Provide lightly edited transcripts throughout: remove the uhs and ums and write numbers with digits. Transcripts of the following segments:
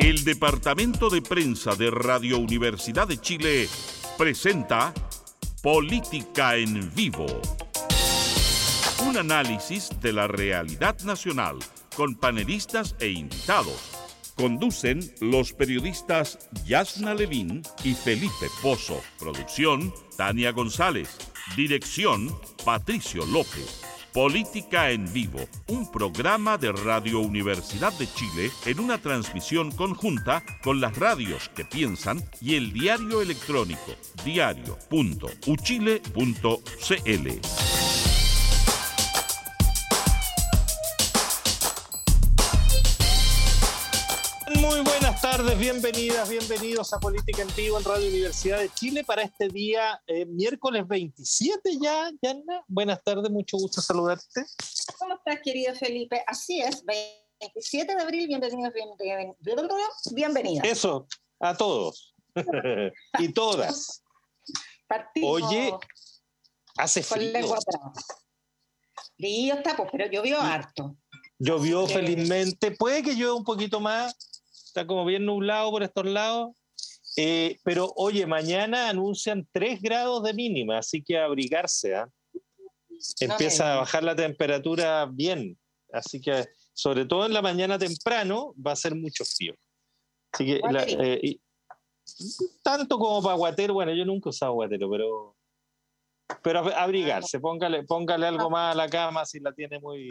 El Departamento de Prensa de Radio Universidad de Chile presenta Política en Vivo. Un análisis de la realidad nacional con panelistas e invitados. Conducen los periodistas Yasna Levín y Felipe Pozo. Producción, Tania González. Dirección, Patricio López. Política en Vivo, un programa de Radio Universidad de Chile en una transmisión conjunta con las radios que piensan y el diario electrónico diario.uchile.cl. Muy buenas tardes, bienvenidas, bienvenidos a Política en Vivo en Radio Universidad de Chile para este día, miércoles 27 ya, Yanna. Buenas tardes, mucho gusto saludarte. ¿Cómo estás, querido Felipe? Así es, 27 de abril, bienvenidas. Eso, a todos y todas. Partimos. Oye, hace frío. Frío está, pues, pero llovió harto. Llovió felizmente, puede que llueva un poquito más, está como bien nublado por estos lados, pero oye, mañana anuncian 3 grados de mínima, así que a abrigarse, ¿eh? Empieza a bajar la temperatura bien, así que sobre todo en la mañana temprano va a ser mucho frío. Así que tanto como para guatero, bueno, yo nunca he usado guatero, pero abrigarse, póngale algo más a la cama si la tiene muy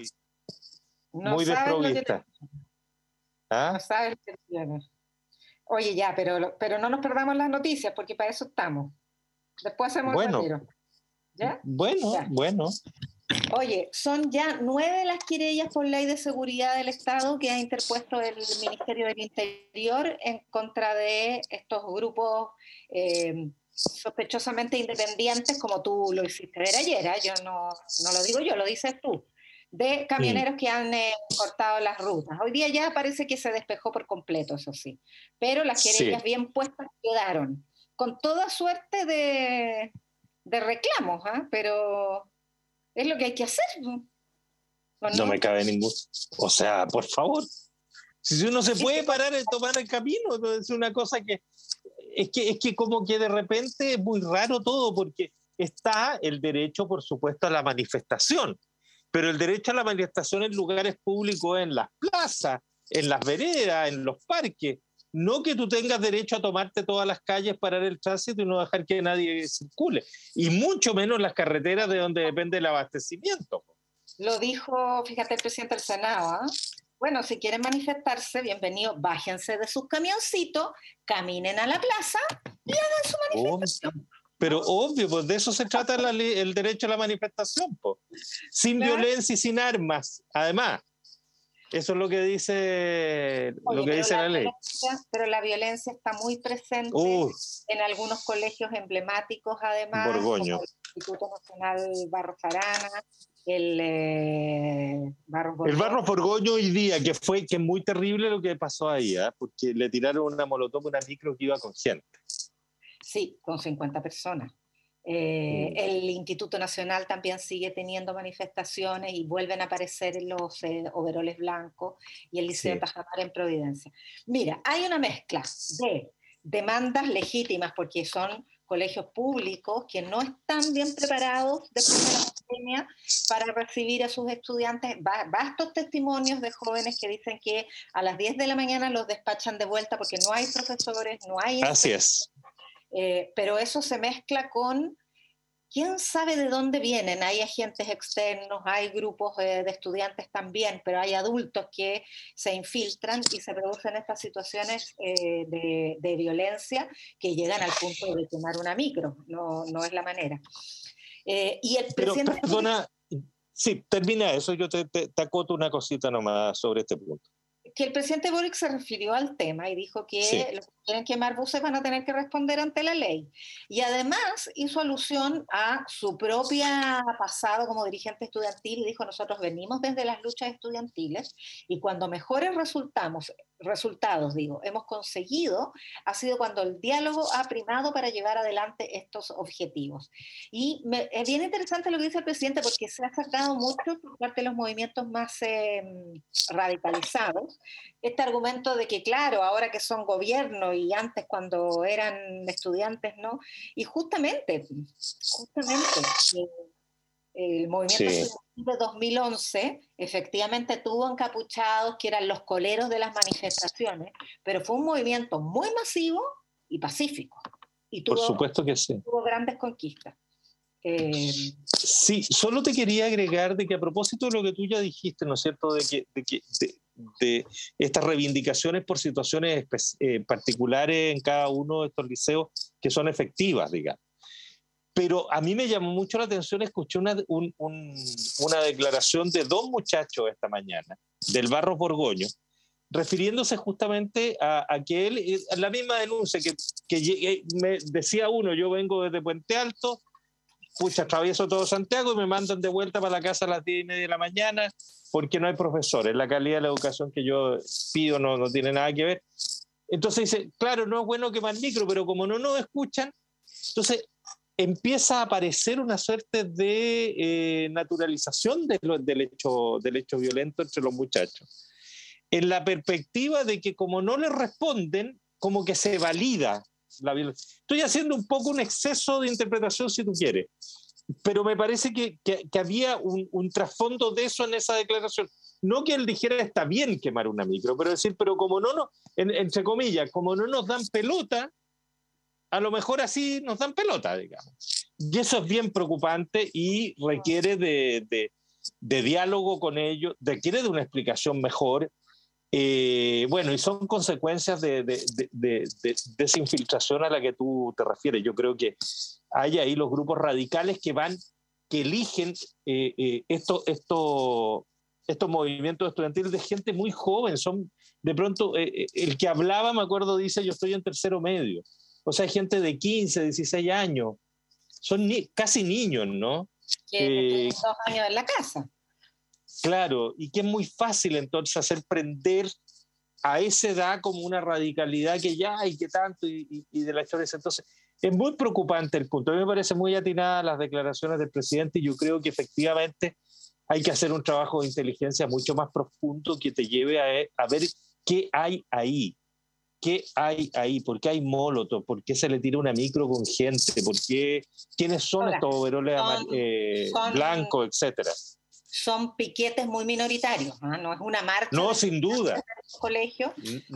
desprovista. ¿Ah? No sabes lo que tiene. Oye, ya, pero no nos perdamos las noticias, porque para eso estamos. Después hacemos el retiro. ¿Ya? Bueno. Oye, son ya 9 las querellas por ley de seguridad del Estado que ha interpuesto el Ministerio del Interior en contra de estos grupos sospechosamente independientes, como tú lo hiciste ver ayer. Yo no lo digo yo, lo dices tú, de camioneros que han cortado las rutas. Hoy día ya parece que se despejó por completo, eso sí, pero las querellas bien puestas quedaron, con toda suerte de reclamos, pero es lo que hay que hacer, ¿no? No me cabe ningún... O sea, por favor, si uno se puede parar en tomar el camino, es una cosa que... Es que como que de repente es muy raro todo, porque está el derecho, por supuesto, a la manifestación, pero el derecho a la manifestación en lugares públicos, en las plazas, en las veredas, en los parques, no que tú tengas derecho a tomarte todas las calles, parar el tránsito y no dejar que nadie circule, y mucho menos las carreteras de donde depende el abastecimiento. Lo dijo, fíjate, el presidente del Senado, Bueno, si quieren manifestarse, bienvenidos, bájense de sus camioncitos, caminen a la plaza y hagan su manifestación. Pero obvio, pues de eso se trata el derecho a la manifestación, pues. Sin violencia y sin armas, además. Eso es lo que dice, la ley. Pero la violencia está muy presente en algunos colegios emblemáticos, además, Borgoño, como el Instituto Nacional Barros Arana, el Barros Borgoño hoy día, que es muy terrible lo que pasó ahí, porque le tiraron una molotov a una micro que iba con gente. Sí, con 50 personas. El Instituto Nacional también sigue teniendo manifestaciones y vuelven a aparecer los overoles blancos y el Liceo de Tajamar en Providencia. Mira, hay una mezcla de demandas legítimas porque son colegios públicos que no están bien preparados después de la pandemia para recibir a sus estudiantes. Vastos testimonios de jóvenes que dicen que a las 10 de la mañana los despachan de vuelta porque no hay profesores, no hay... Así es. Pero eso se mezcla con quién sabe de dónde vienen. Hay agentes externos, hay grupos de estudiantes también, pero hay adultos que se infiltran y se producen estas situaciones de violencia que llegan al punto de quemar una micro. No es la manera. Y el presidente... Perdona, sí, termina eso, yo te acoto una cosita nomás sobre este punto. Que el presidente Boric se refirió al tema y dijo que lo que quieren quemar buses van a tener que responder ante la ley. Y además hizo alusión a su propia pasado como dirigente estudiantil y dijo, nosotros venimos desde las luchas estudiantiles y cuando mejores resultados hemos conseguido, ha sido cuando el diálogo ha primado para llevar adelante estos objetivos. Y es bien interesante lo que dice el presidente porque se ha sacado mucho por parte de los movimientos más radicalizados este argumento de que, claro, ahora que son gobierno y antes cuando eran estudiantes, ¿no? Y justamente el movimiento estudiantil de 2011 efectivamente tuvo encapuchados que eran los coleros de las manifestaciones, pero fue un movimiento muy masivo y pacífico. Y por supuesto que sí. Tuvo grandes conquistas. Sí, solo te quería agregar de que a propósito de lo que tú ya dijiste, ¿no es cierto?, de estas reivindicaciones por situaciones particulares en cada uno de estos liceos que son efectivas, digamos. Pero a mí me llamó mucho la atención, escuché una declaración de dos muchachos esta mañana, del Barros Borgoño, refiriéndose justamente a que él, la misma denuncia que me decía uno, yo vengo desde Puente Alto, atravieso todo Santiago y me mandan de vuelta para la casa a las 10:30 de la mañana porque no hay profesores. La calidad de la educación que yo pido no tiene nada que ver. Entonces dice, claro, no es bueno quemar micro, pero como no nos escuchan, entonces empieza a aparecer una suerte de naturalización del hecho violento entre los muchachos. En la perspectiva de que como no le responden, como que se valida la violencia. Estoy haciendo un poco un exceso de interpretación si tú quieres, pero me parece que había un trasfondo de eso en esa declaración. No que él dijera está bien quemar una micro, pero decir, pero como entre comillas, como no nos dan pelota, a lo mejor así nos dan pelota, digamos. Y eso es bien preocupante y requiere de diálogo con ellos, requiere de una explicación mejor. Bueno, y son consecuencias de esa infiltración a la que tú te refieres. Yo creo que hay ahí los grupos radicales que eligen estos movimientos estudiantiles de gente muy joven. Son, de pronto, el que hablaba, me acuerdo, dice, yo estoy en tercero medio. O sea, hay gente de 15, 16 años. Son casi niños, ¿no? Que tienen 2 años en la casa. Claro, y que es muy fácil entonces hacer prender a esa edad como una radicalidad que ya hay que tanto y de la historia. Entonces, es muy preocupante el punto. A mí me parece muy atinada las declaraciones del presidente y yo creo que efectivamente hay que hacer un trabajo de inteligencia mucho más profundo que te lleve a ver qué hay ahí. ¿Qué hay ahí? ¿Por qué hay molotov? ¿Por qué se le tira una micro con gente? ¿Por qué? ¿Quiénes son estos overoles blancos, etcétera? Son piquetes muy minoritarios, ¿eh? No es una marcha. No, sin duda. Colegio.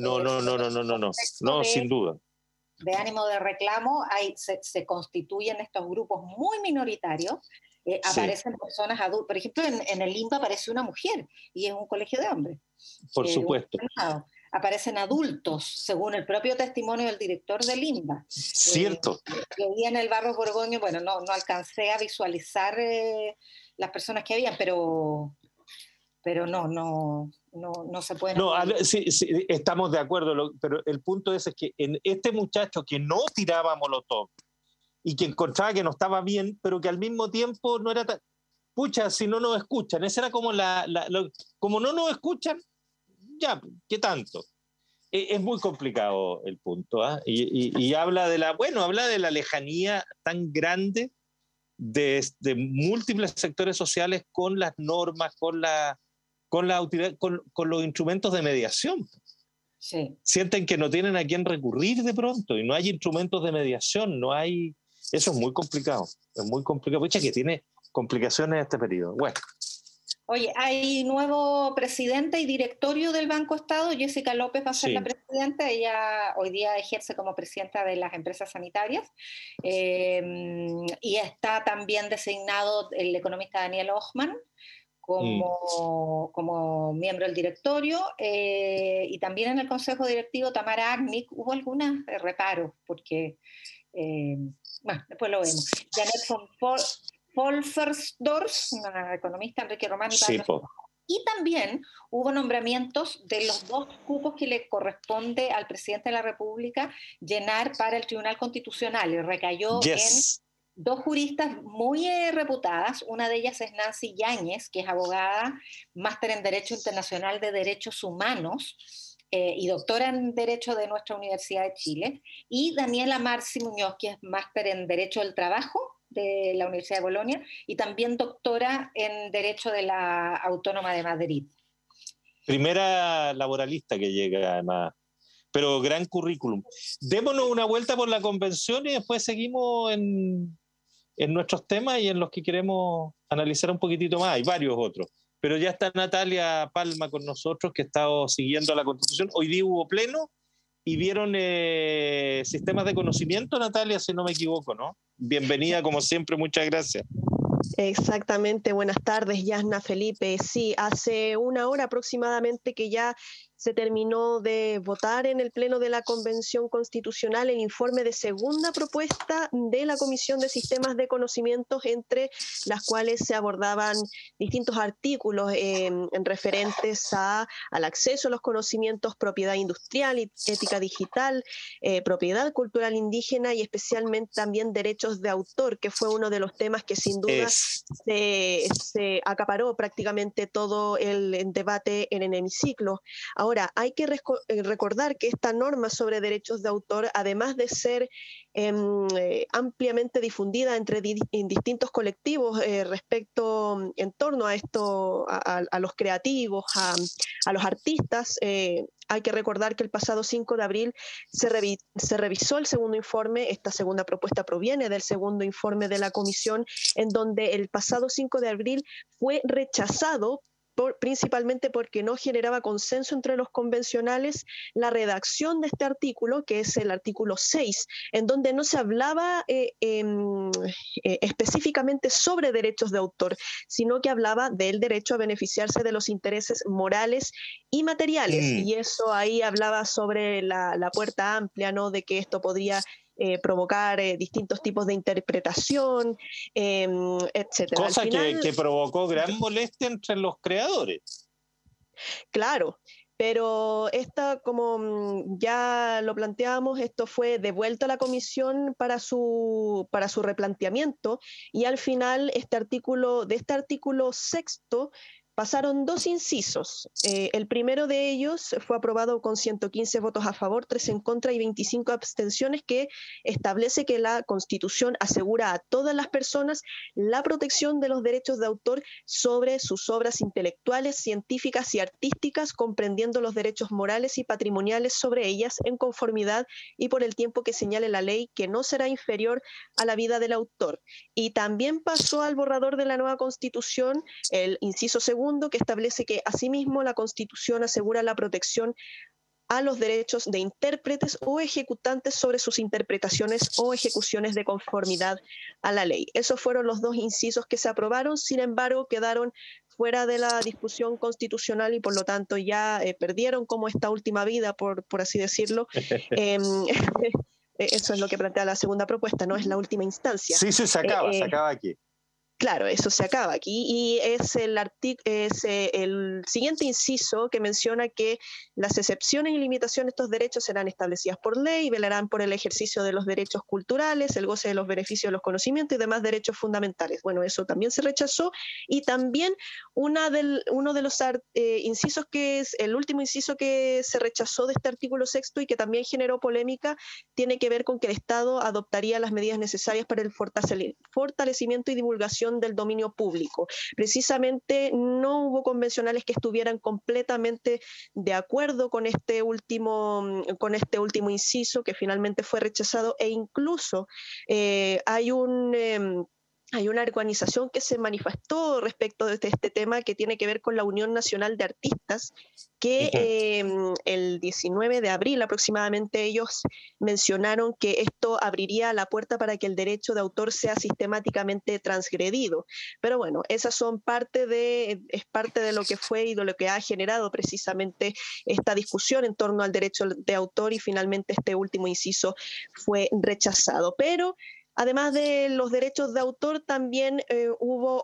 No, sin duda. De ánimo de reclamo, se constituyen estos grupos muy minoritarios. Aparecen personas adultas. Por ejemplo, en el Limba aparece una mujer y es un colegio de hombres. Por supuesto. Aparecen adultos, según el propio testimonio del director del Limba. Cierto. Yo vi en el Barros Borgoño, bueno, no alcancé a visualizar las personas que habían, pero no se pueden... No, sí, estamos de acuerdo, pero el punto es que en este muchacho que no tiraba molotov y que encontraba que no estaba bien, pero que al mismo tiempo no era tan... Pucha, si no nos escuchan, esa era como como no nos escuchan, ya, ¿qué tanto? Es muy complicado el punto, ¿eh? Y habla de la lejanía tan grande de múltiples sectores sociales con las normas, con los instrumentos de mediación. Sí. Sienten que no tienen a quién recurrir de pronto y no hay instrumentos de mediación, no hay... Eso es muy complicado, Pucha, que tiene complicaciones este periodo. Bueno. Oye, hay nuevo presidente y directorio del Banco Estado. Jessica López va a ser la presidenta. Ella hoy día ejerce como presidenta de las empresas sanitarias. Y está también designado el economista Daniel Hochmann como miembro del directorio. Y también en el consejo directivo Tamara Agnick hubo algunos reparos, porque, bueno, después lo vemos. Janet von Wolfersdorf, una economista, Enrique Román y Pablo. Y también hubo nombramientos de los 2 cupos que le corresponde al presidente de la República llenar para el Tribunal Constitucional, y recayó en 2 juristas muy reputadas. Una de ellas es Nancy Yáñez, que es abogada, máster en Derecho Internacional de Derechos Humanos y doctora en Derecho de nuestra Universidad de Chile, y Daniela Marci Muñoz, que es máster en Derecho del Trabajo de la Universidad de Bolonia y también doctora en Derecho de la Autónoma de Madrid. Primera laboralista que llega, además, pero gran currículum. Démonos una vuelta por la convención y después seguimos en nuestros temas y en los que queremos analizar un poquitito más. Hay varios otros, pero ya está Natalia Palma con nosotros, que ha estado siguiendo la Constitución. Hoy día hubo pleno y vieron sistemas de conocimiento, Natalia, si no me equivoco, ¿no? Bienvenida, como siempre, muchas gracias. Exactamente, buenas tardes, Yasna, Felipe. Sí, hace una hora aproximadamente que ya se terminó de votar en el Pleno de la Convención Constitucional el informe de segunda propuesta de la Comisión de Sistemas de Conocimientos, entre las cuales se abordaban distintos artículos referentes al acceso a los conocimientos, propiedad industrial, ética digital, propiedad cultural indígena y especialmente también derechos de autor, que fue uno de los temas que sin duda se acaparó prácticamente todo el debate en el hemiciclo. Ahora, hay que recordar que esta norma sobre derechos de autor, además de ser ampliamente difundida entre distintos colectivos en torno a esto, a los creativos, a los artistas, hay que recordar que el pasado 5 de abril se revisó el segundo informe. Esta segunda propuesta proviene del segundo informe de la Comisión, en donde el pasado 5 de abril fue rechazado principalmente porque no generaba consenso entre los convencionales la redacción de este artículo, que es el artículo 6, en donde no se hablaba específicamente sobre derechos de autor, sino que hablaba del derecho a beneficiarse de los intereses morales y materiales. Y eso ahí hablaba sobre la puerta amplia, ¿no?, de que esto podría provocar distintos tipos de interpretación, etcétera. Cosa que provocó gran molestia entre los creadores. Claro, pero como ya lo planteábamos, esto fue devuelto a la Comisión para su replanteamiento, y al final de este artículo sexto pasaron 2 incisos. El primero de ellos fue aprobado con 115 votos a favor, 3 en contra y 25 abstenciones, que establece que la Constitución asegura a todas las personas la protección de los derechos de autor sobre sus obras intelectuales, científicas y artísticas, comprendiendo los derechos morales y patrimoniales sobre ellas, en conformidad y por el tiempo que señale la ley, que no será inferior a la vida del autor. Y también pasó al borrador de la nueva Constitución el inciso segundo, que establece que asimismo la Constitución asegura la protección a los derechos de intérpretes o ejecutantes sobre sus interpretaciones o ejecuciones de conformidad a la ley. Esos fueron los 2 incisos que se aprobaron, sin embargo quedaron fuera de la discusión constitucional y por lo tanto ya perdieron como esta última vida, por así decirlo. Eso es lo que plantea la segunda propuesta, no es la última instancia. Sí, se acaba aquí. Claro, eso se acaba aquí, y es el siguiente inciso que menciona que las excepciones y limitaciones de estos derechos serán establecidas por ley y velarán por el ejercicio de los derechos culturales, el goce de los beneficios de los conocimientos y demás derechos fundamentales. Bueno, eso también se rechazó, y también uno de los incisos, que es el último inciso que se rechazó de este artículo sexto y que también generó polémica, tiene que ver con que el Estado adoptaría las medidas necesarias para el fortalecimiento y divulgación del dominio público. Precisamente no hubo convencionales que estuvieran completamente de acuerdo con este último inciso, que finalmente fue rechazado, e incluso hay una organización que se manifestó respecto de este tema, que tiene que ver con la Unión Nacional de Artistas, que el 19 de abril aproximadamente ellos mencionaron que esto abriría la puerta para que el derecho de autor sea sistemáticamente transgredido. Pero bueno, esas son parte de lo que fue y de lo que ha generado precisamente esta discusión en torno al derecho de autor, y finalmente este último inciso fue rechazado. Pero Además de los derechos de autor, también hubo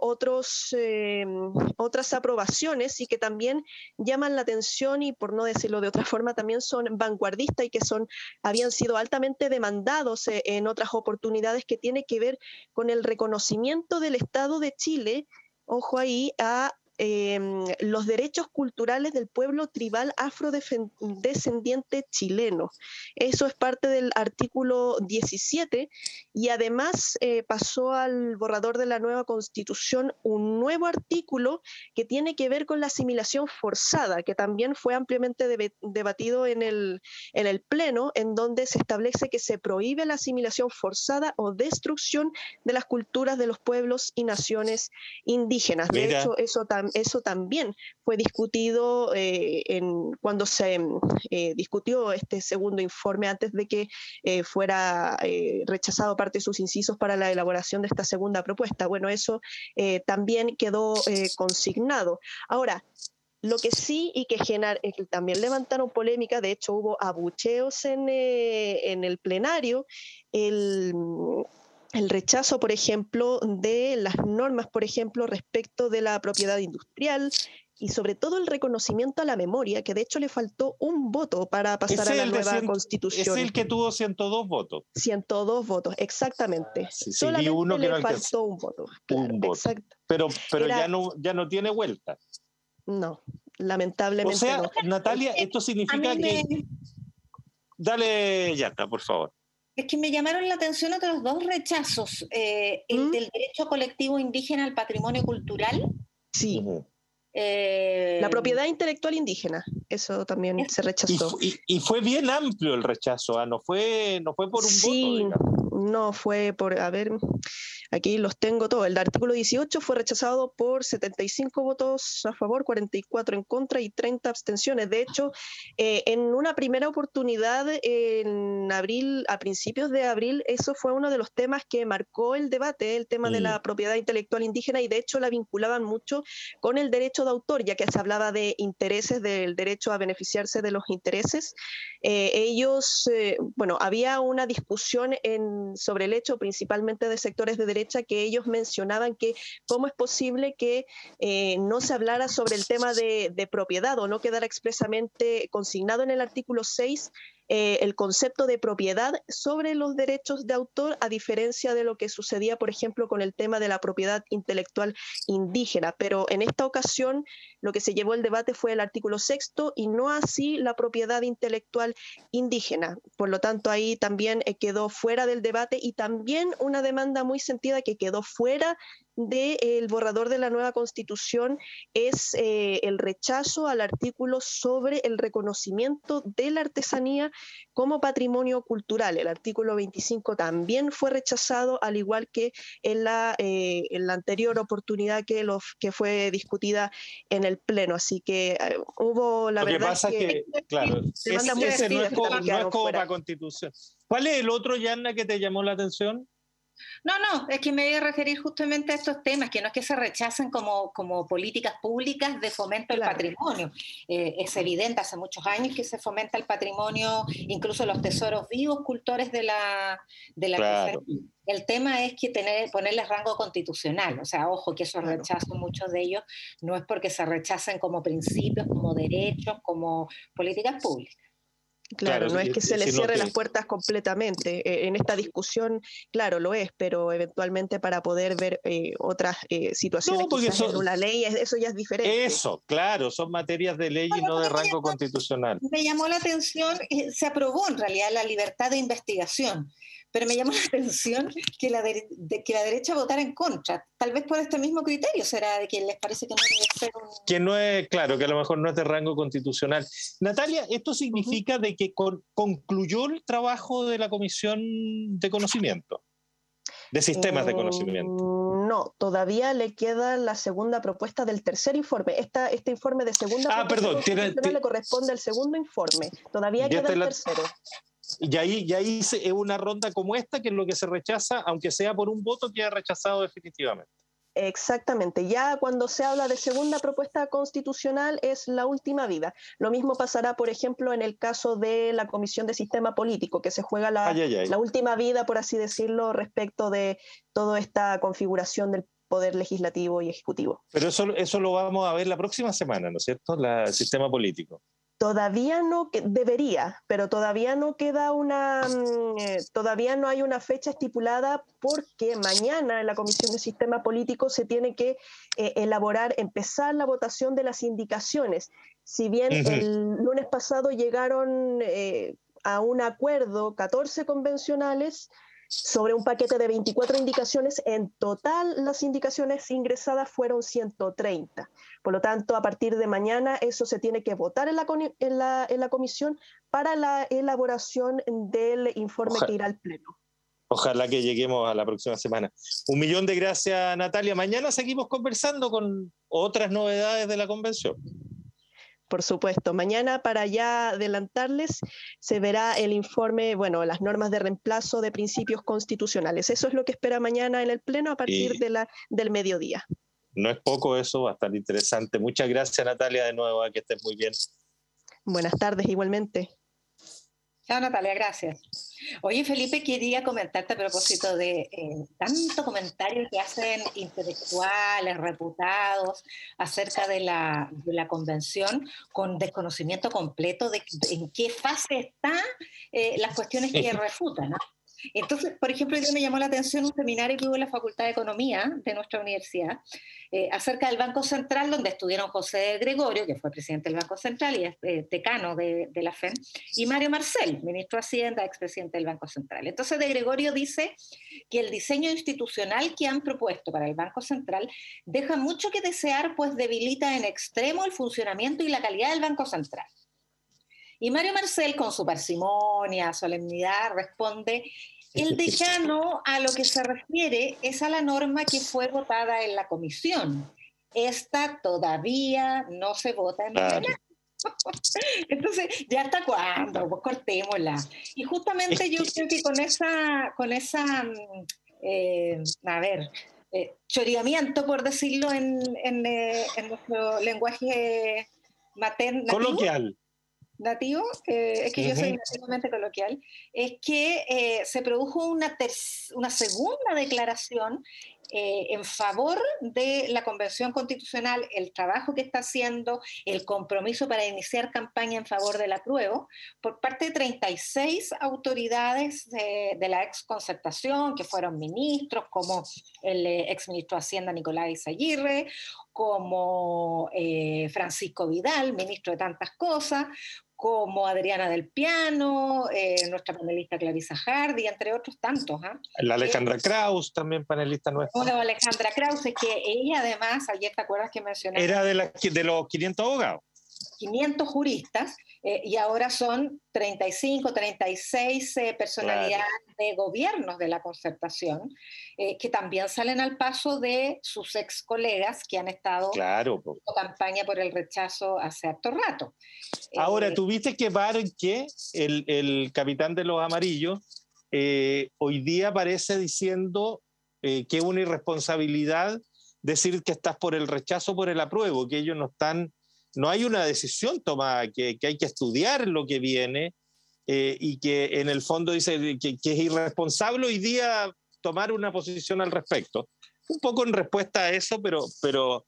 otras aprobaciones y que también llaman la atención y, por no decirlo de otra forma, también son vanguardistas y que habían sido altamente demandados en otras oportunidades, que tiene que ver con el reconocimiento del Estado de Chile, ojo ahí, a los derechos culturales del pueblo tribal afrodescendiente chileno. Eso es parte del artículo 17 y además pasó al borrador de la nueva Constitución un nuevo artículo que tiene que ver con la asimilación forzada, que también fue ampliamente debatido en el Pleno, en donde se establece que se prohíbe la asimilación forzada o destrucción de las culturas de los pueblos y naciones indígenas. De hecho, eso también fue discutido cuando se discutió este segundo informe, antes de que fuera rechazado parte de sus incisos para la elaboración de esta segunda propuesta. Bueno, eso también quedó consignado. Ahora, lo que sí, y que también levantaron polémica, de hecho hubo abucheos en el plenario, el rechazo, por ejemplo, de las normas, por ejemplo, respecto de la propiedad industrial y sobre todo el reconocimiento a la memoria, que de hecho le faltó un voto para pasar a la nueva Constitución. Es el que tuvo 102 votos. 102 votos, exactamente. Sí, solamente uno que le faltó un voto. Claro, un voto. Exacto. Pero ya no tiene vuelta. No, lamentablemente. O sea, no. Natalia, esto significa que... Dale, Yata, por favor. Es que me llamaron la atención otros dos rechazos. El del derecho colectivo indígena al patrimonio cultural. Sí. La propiedad intelectual indígena, eso también se rechazó. Y fue bien amplio el rechazo, no fue por un voto, digamos. No fue por, a ver, aquí los tengo todos. El artículo 18 fue rechazado por 75 votos a favor, 44 en contra y 30 abstenciones. De hecho, en una primera oportunidad, en abril, a principios de abril, eso fue uno de los temas que marcó el debate, el tema de la propiedad intelectual indígena, y de hecho la vinculaban mucho con el derecho de autor, ya que se hablaba de intereses, del derecho a beneficiarse de los intereses. Había una discusión sobre el hecho, principalmente de sectores de derecha, que ellos mencionaban que cómo es posible que no se hablara sobre el tema de propiedad, o no quedara expresamente consignado en el artículo 6 el concepto de propiedad sobre los derechos de autor, a diferencia de lo que sucedía, por ejemplo, con el tema de la propiedad intelectual indígena. Pero en esta ocasión lo que se llevó el debate fue el artículo 6 y no así la propiedad intelectual indígena. Por lo tanto, ahí también quedó fuera del debate, y también una demanda muy sentida que quedó fuera del borrador de la nueva Constitución es el rechazo al artículo sobre el reconocimiento de la artesanía como patrimonio cultural. El artículo 25 también fue rechazado, al igual que en la anterior oportunidad que fue discutida en el Pleno. Así que hubo, la verdad, que pasa que claro, ese no es como para Constitución. ¿Cuál es el otro, Yanna, que te llamó la atención? No, es que me voy a referir justamente a estos temas, que no es que se rechacen como políticas públicas de fomento del patrimonio. Es evidente, hace muchos años que se fomenta el patrimonio, incluso los tesoros vivos cultores de la claro. El tema es que ponerles rango constitucional. O sea, ojo, que esos rechazos, muchos de ellos, no es porque se rechacen como principios, como derechos, como políticas públicas. Claro, no es que se le cierren las puertas completamente. En esta discusión, claro, lo es, pero eventualmente para poder ver otras situaciones en una ley, eso ya es diferente. Eso, claro, son materias de ley y no de rango constitucional. Me llamó la atención, se aprobó en realidad la libertad de investigación, pero me llamó la atención que la derecha votara en contra, tal vez por este mismo criterio, será de que les parece que no debe ser que no es, claro, que a lo mejor no es de rango constitucional. Natalia, ¿esto significa de que concluyó el trabajo de la Comisión de Conocimiento, de Sistemas de Conocimiento? No, todavía le queda la segunda propuesta del tercer informe. Este informe de segunda propuesta le corresponde al segundo informe, todavía queda el tercero. Y ahí es una ronda como esta, que es lo que se rechaza, aunque sea por un voto, queda rechazado definitivamente. Exactamente, ya cuando se habla de segunda propuesta constitucional es la última vida. Lo mismo pasará, por ejemplo, en el caso de la Comisión de Sistema Político, que se juega la última vida, por así decirlo, respecto de toda esta configuración del poder legislativo y ejecutivo. Pero eso lo vamos a ver la próxima semana, ¿no es cierto? El sistema político. Todavía no debería, pero todavía no queda todavía no hay una fecha estipulada, porque mañana en la Comisión de Sistema Político se tiene que empezar la votación de las indicaciones. Si bien el lunes pasado llegaron a un acuerdo 14 convencionales sobre un paquete de 24 indicaciones, en total las indicaciones ingresadas fueron 130. Por lo tanto, a partir de mañana eso se tiene que votar en la comisión para la elaboración del informe que irá al Pleno. Ojalá que lleguemos a la próxima semana. 1.000.000 de gracias, Natalia. Mañana seguimos conversando con otras novedades de la convención. Por supuesto, mañana, para ya adelantarles, se verá el informe, las normas de reemplazo de principios constitucionales. Eso es lo que espera mañana en el Pleno a partir del mediodía. No es poco eso, bastante interesante. Muchas gracias, Natalia, de nuevo, que estés muy bien. Buenas tardes, igualmente. Chao, Natalia, gracias. Oye, Felipe, quería comentarte a propósito de tanto comentario que hacen intelectuales, reputados, acerca de la convención, con desconocimiento completo de en qué fase están las cuestiones que refutan, ¿no? Entonces, por ejemplo, hoy día me llamó la atención un seminario que hubo en la Facultad de Economía de nuestra universidad acerca del Banco Central, donde estuvieron José Gregorio, que fue presidente del Banco Central y es decano de la FEN, y Mario Marcel, ministro de Hacienda, expresidente del Banco Central. Entonces, de Gregorio dice que el diseño institucional que han propuesto para el Banco Central deja mucho que desear, pues debilita en extremo el funcionamiento y la calidad del Banco Central. Y Mario Marcel, con su parsimonia, solemnidad, responde: el decano a lo que se refiere es a la norma que fue votada en la comisión. Esta todavía no se vota en el Senado. Entonces, ¿ya hasta cuándo? Pues cortémosla. Y justamente yo creo que con esa choreamiento, por decirlo en nuestro lenguaje materno, coloquial. Nativo, es que yo soy nativamente coloquial, es que se produjo una segunda declaración en favor de la Convención Constitucional, el trabajo que está haciendo, el compromiso para iniciar campaña en favor del apruebo, por parte de 36 autoridades de la exconcertación, que fueron ministros, como el exministro de Hacienda Nicolás Aguirre, como Francisco Vidal, ministro de tantas cosas, como Adriana del Piano, nuestra panelista Clarisa Hardy, entre otros tantos. La Alejandra Kraus, también panelista nuestra. Bueno, Alejandra Kraus, es que ella además, ayer te acuerdas que mencioné... Era de los 500 abogados. 500 juristas, y ahora son 35, 36 personalidades de gobiernos de la concertación, que también salen al paso de sus ex colegas que han estado en campaña por el rechazo hace harto rato. Ahora, ¿tuviste que Barque, el capitán de los amarillos, hoy día aparece diciendo que es una irresponsabilidad decir que estás por el rechazo o por el apruebo, que ellos no hay una decisión tomada, que hay que estudiar lo que viene, y que en el fondo dice que es irresponsable hoy día tomar una posición al respecto? Un poco en respuesta a eso, pero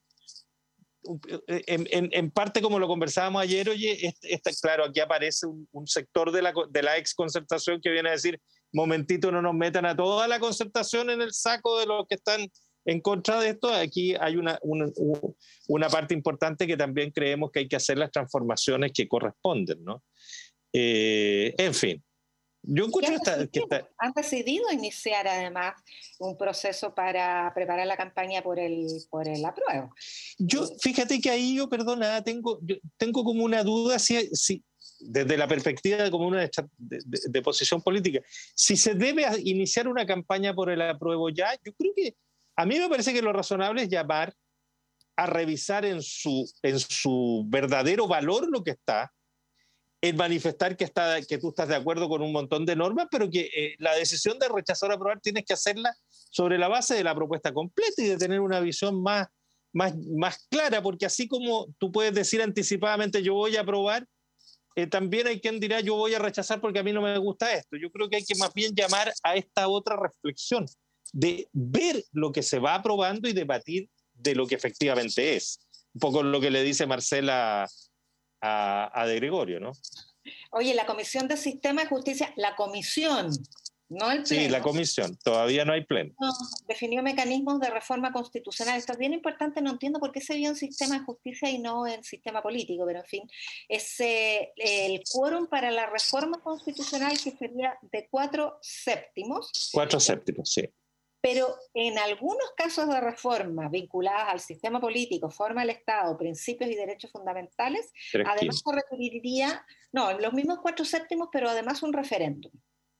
en parte, como lo conversábamos ayer, oye, claro, aquí aparece un sector de la exconcertación que viene a decir: momentito, no nos metan a toda la concertación en el saco de los que están en contra de esto. Aquí hay una parte importante que también creemos que hay que hacer las transformaciones que corresponden, ¿no? En fin, yo encuentro han decidido iniciar además un proceso para preparar la campaña por el apruebo. Fíjate que ahí tengo como una duda si desde la perspectiva de posición política, si se debe iniciar una campaña por el apruebo ya. Yo creo que a mí me parece que lo razonable es llamar a revisar en su verdadero valor lo que está, en manifestar que tú estás de acuerdo con un montón de normas, pero que la decisión de rechazar o aprobar tienes que hacerla sobre la base de la propuesta completa y de tener una visión más clara, porque así como tú puedes decir anticipadamente yo voy a aprobar, también hay quien dirá yo voy a rechazar porque a mí no me gusta esto. Yo creo que hay que más bien llamar a esta otra reflexión, de ver lo que se va aprobando y debatir de lo que efectivamente es. Un poco lo que le dice Marcela a De Gregorio, ¿no? Oye, la Comisión de Sistema de Justicia, la comisión, no el pleno. Sí, la comisión, todavía no hay pleno. No, definió mecanismos de reforma constitucional. Esto es bien importante, no entiendo por qué se vio en sistema de justicia y no en sistema político, pero en fin, es el quórum para la reforma constitucional que sería de 4/7. 4/7, sí. Pero en algunos casos de reforma vinculadas al sistema político, forma del Estado, principios y derechos fundamentales, además se requeriría, no, los mismos 4/7, pero además un referéndum.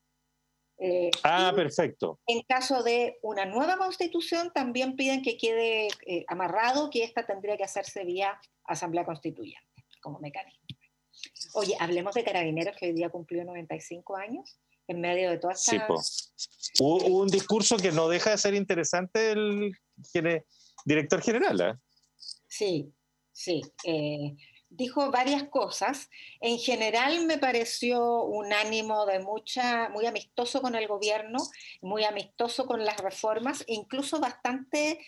Perfecto. En caso de una nueva constitución, también piden que quede amarrado que esta tendría que hacerse vía Asamblea Constituyente, como mecanismo. Oye, hablemos de Carabineros, que hoy día cumplió 95 años, en medio de toda esta... Sí, hubo un discurso que no deja de ser interesante el director general, ¿eh? Sí. Dijo varias cosas. En general me pareció un ánimo muy amistoso con el gobierno, muy amistoso con las reformas, incluso bastante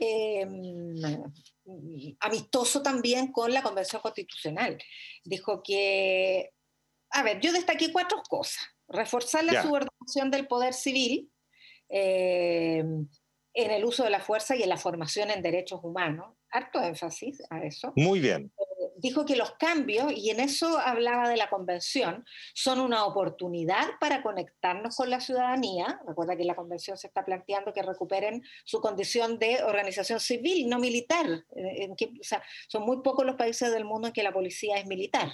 amistoso también con la Convención Constitucional. Dijo que, yo destaqué 4 cosas. Reforzar la subordinación del poder civil en el uso de la fuerza y en la formación en derechos humanos. Harto énfasis a eso. Muy bien. Dijo que los cambios, y en eso hablaba de la convención, son una oportunidad para conectarnos con la ciudadanía. Recuerda que en la convención se está planteando que recuperen su condición de organización civil, no militar. Son muy pocos los países del mundo en que la policía es militar.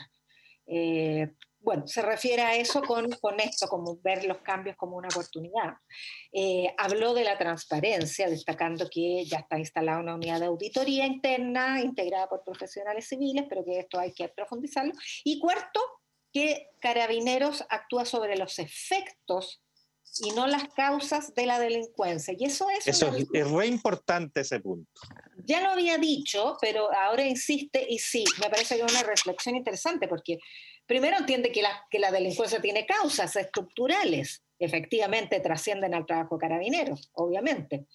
Se refiere a eso con esto, como ver los cambios como una oportunidad. Habló de la transparencia, destacando que ya está instalada una unidad de auditoría interna integrada por profesionales civiles, pero que esto hay que profundizarlo. Y cuarto, que Carabineros actúa sobre los efectos y no las causas de la delincuencia. Y eso es re importante ese punto. Ya lo había dicho, pero ahora insiste, y sí, me parece que es una reflexión interesante, porque primero entiende que la delincuencia tiene causas estructurales, efectivamente trascienden al trabajo de Carabineros, obviamente.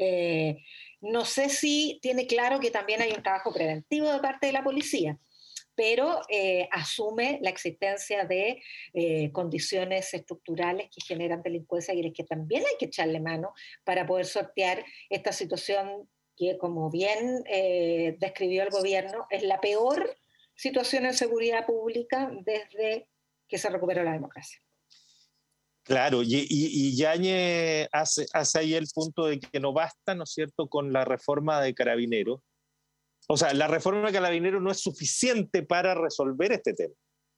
No sé si tiene claro que también hay un trabajo preventivo de parte de la policía, pero asume la existencia de condiciones estructurales que generan delincuencia y que también hay que echarle mano para poder sortear esta situación que, como bien describió el gobierno, es la peor situación en seguridad pública desde que se recuperó la democracia. Claro, y Yáñez hace ahí el punto de que no basta, ¿no es cierto?, con la reforma de Carabineros. O sea, la reforma de Carabineros no es suficiente para resolver este tema.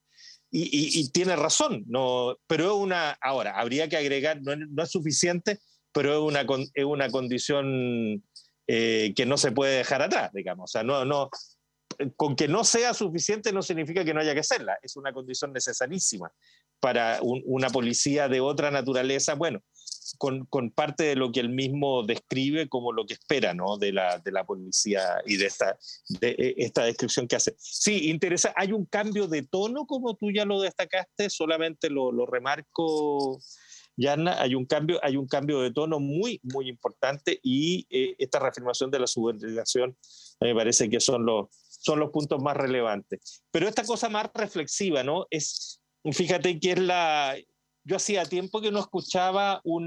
Y tiene razón, no, pero ahora, habría que agregar, no es suficiente, pero es una condición que no se puede dejar atrás, digamos. O sea, con que no sea suficiente no significa que no haya que hacerla, es una condición necesarísima para una policía de otra naturaleza, con parte de lo que él mismo describe como lo que espera, ¿no?, de la policía y de esta descripción que hace. Sí, interesa, hay un cambio de tono, como tú ya lo destacaste, solamente lo remarco, Yarna, hay un cambio de tono muy, muy importante, y esta reafirmación de la subordinación me parece que son los puntos más relevantes. Pero esta cosa más reflexiva, ¿no? Fíjate que yo hacía tiempo que no escuchaba un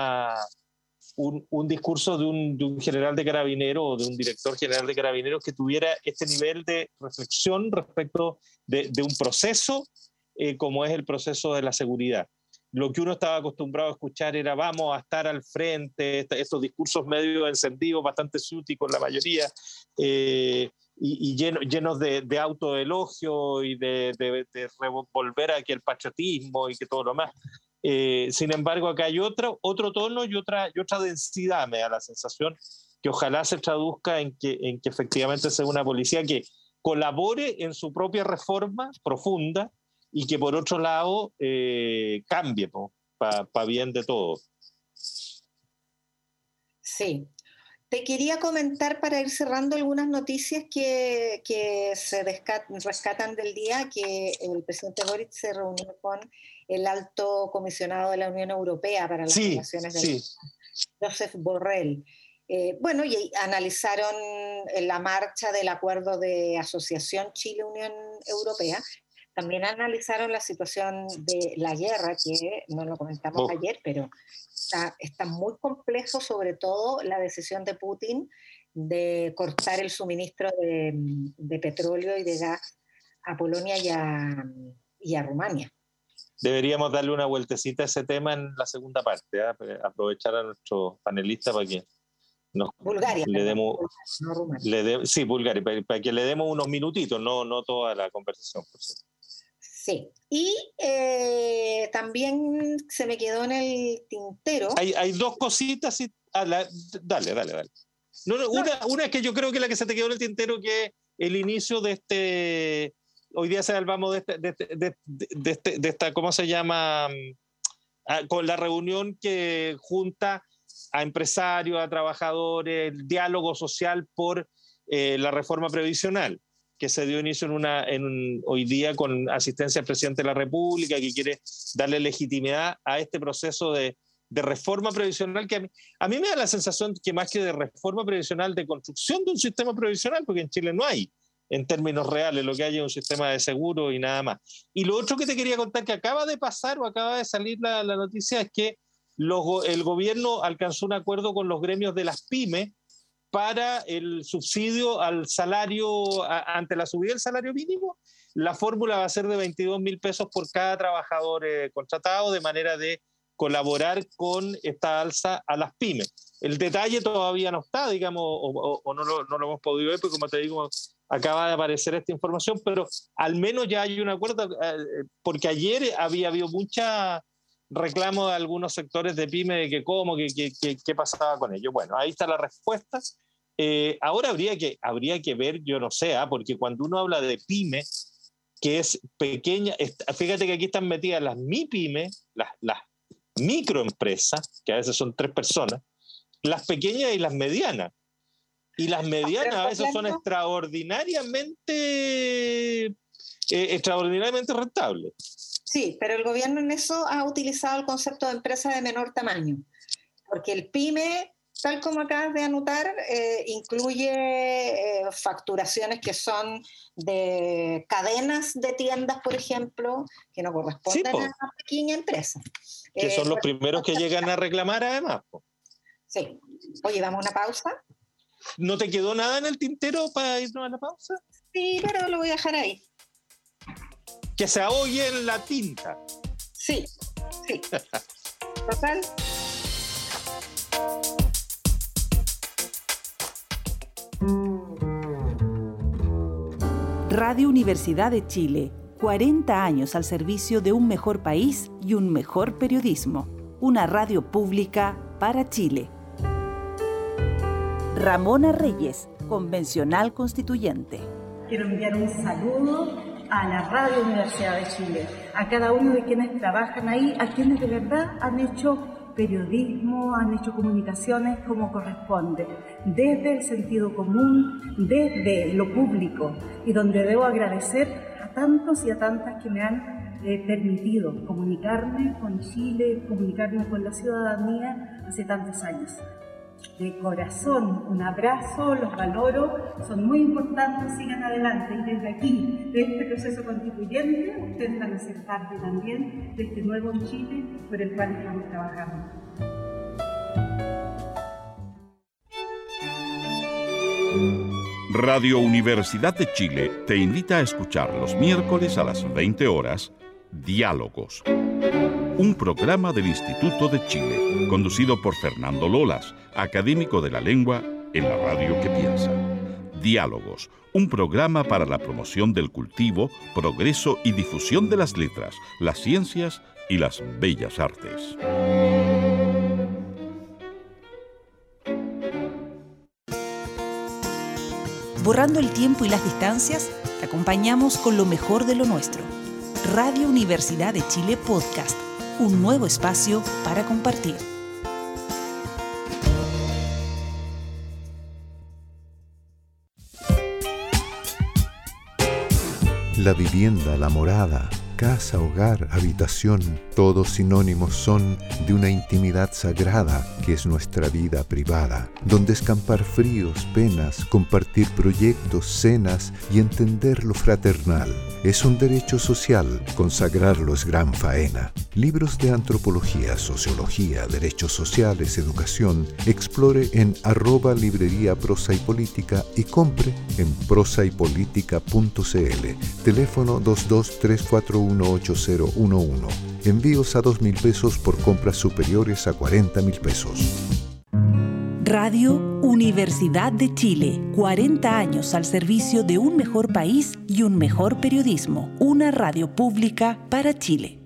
discurso de un general de Carabineros o de un director general de Carabineros que tuviera este nivel de reflexión respecto de un proceso como es el proceso de la seguridad. Lo que uno estaba acostumbrado a escuchar era vamos a estar al frente, estos discursos medio encendidos, bastante ciúticos la mayoría, y llenos de autoelogio y de revolver aquí el patriotismo y que todo lo más. Sin embargo, acá hay otro tono y otra densidad, me da la sensación, que ojalá se traduzca en que efectivamente sea una policía que colabore en su propia reforma profunda y que por otro lado cambie para bien de todo. Sí. Te quería comentar para ir cerrando algunas noticias que se rescatan del día, que el presidente Boric se reunió con el alto comisionado de la Unión Europea para las relaciones de Josep Borrell. Bueno, y analizaron la marcha del acuerdo de asociación Chile-Unión Europea. También analizaron la situación de la guerra, que no lo comentamos ayer, pero está muy complejo, sobre todo la decisión de Putin de cortar el suministro de petróleo y de gas a Polonia y a Rumania. Deberíamos darle una vueltecita a ese tema en la segunda parte, aprovechar a nuestros panelistas para que Bulgaria, le demos, no Rumania. Bulgaria, para que le demos unos minutitos, no toda la conversación, por cierto. Sí, y también se me quedó en el tintero. Hay dos cositas. Dale. Una es que yo creo que la que se te quedó en el tintero, que el inicio de este. Hoy día hablamos de esta, ¿cómo se llama? Con la reunión que junta a empresarios, a trabajadores, el diálogo social por la reforma previsional, que se dio inicio hoy día con asistencia del presidente de la República, que quiere darle legitimidad a este proceso de reforma previsional, que a mí me da la sensación que más que de reforma previsional, de construcción de un sistema previsional, porque en Chile no hay, en términos reales, lo que hay es un sistema de seguro y nada más. Y lo otro que te quería contar, que acaba de pasar o acaba de salir la noticia, es que el gobierno alcanzó un acuerdo con los gremios de las pymes para el subsidio al salario, ante la subida del salario mínimo. La fórmula va a ser de 22.000 pesos por cada trabajador contratado, de manera de colaborar con esta alza a las pymes. El detalle todavía no está, digamos, o no lo hemos podido ver, porque como te digo, acaba de aparecer esta información, pero al menos ya hay un acuerdo, porque ayer había habido mucha reclamo de algunos sectores de pyme de que cómo, qué pasaba con ellos. Bueno, ahí está la respuesta. Ahora habría que ver, yo no sé, porque cuando uno habla de pyme, que es pequeña, fíjate que aquí están metidas las MIPYME, las microempresas, que a veces son 3 personas, las pequeñas y las medianas. Y las medianas a veces son extraordinariamente rentables. Sí, pero el gobierno en eso ha utilizado el concepto de empresa de menor tamaño, porque el pyme, tal como acabas de anotar, incluye facturaciones que son de cadenas de tiendas, por ejemplo, que no corresponden a una pequeña empresa. Que son los primeros que llegan a reclamar, además. Sí. Oye, ¿damos una pausa? ¿No te quedó nada en el tintero para irnos a la pausa? Sí, pero lo voy a dejar ahí. Que se ahogue en la tinta. Sí. Total. Radio Universidad de Chile, 40 años al servicio de un mejor país y un mejor periodismo. Una radio pública para Chile. Ramona Reyes, convencional constituyente. Quiero enviar un saludo a la Radio Universidad de Chile, a cada uno de quienes trabajan ahí, a quienes de verdad han hecho periodismo, han hecho comunicaciones como corresponde, desde el sentido común, desde lo público, y donde debo agradecer a tantos y a tantas que me han permitido comunicarme con Chile, comunicarme con la ciudadanía hace tantos años. De corazón, un abrazo, los valoro, son muy importantes, sigan adelante. Y desde aquí, de este proceso constituyente, ustedes van a ser parte también de este nuevo Chile por el cual estamos trabajando. Radio Universidad de Chile te invita a escuchar los miércoles a las 20 horas Diálogos, un programa del Instituto de Chile, conducido por Fernando Lolas, académico de la lengua en la radio que piensa. Diálogos, un programa para la promoción del cultivo, progreso y difusión de las letras, las ciencias y las bellas artes. Borrando el tiempo y las distancias, te acompañamos con lo mejor de lo nuestro. Radio Universidad de Chile Podcast, un nuevo espacio para compartir. La vivienda, la morada, casa, hogar, habitación, todos sinónimos son de una intimidad sagrada que es nuestra vida privada, donde escampar fríos, penas, compartir proyectos, cenas y entender lo fraternal. Es un derecho social, consagrarlo es gran faena. Libros de antropología, sociología, derechos sociales, educación, explore en @librería Prosa y Política y compre en prosaypolitica.cl. Teléfono 223418011. Envíos a 2.000 pesos por compras superiores a 40.000 pesos. Radio Universidad de Chile, 40 años al servicio de un mejor país y un mejor periodismo. Una radio pública para Chile.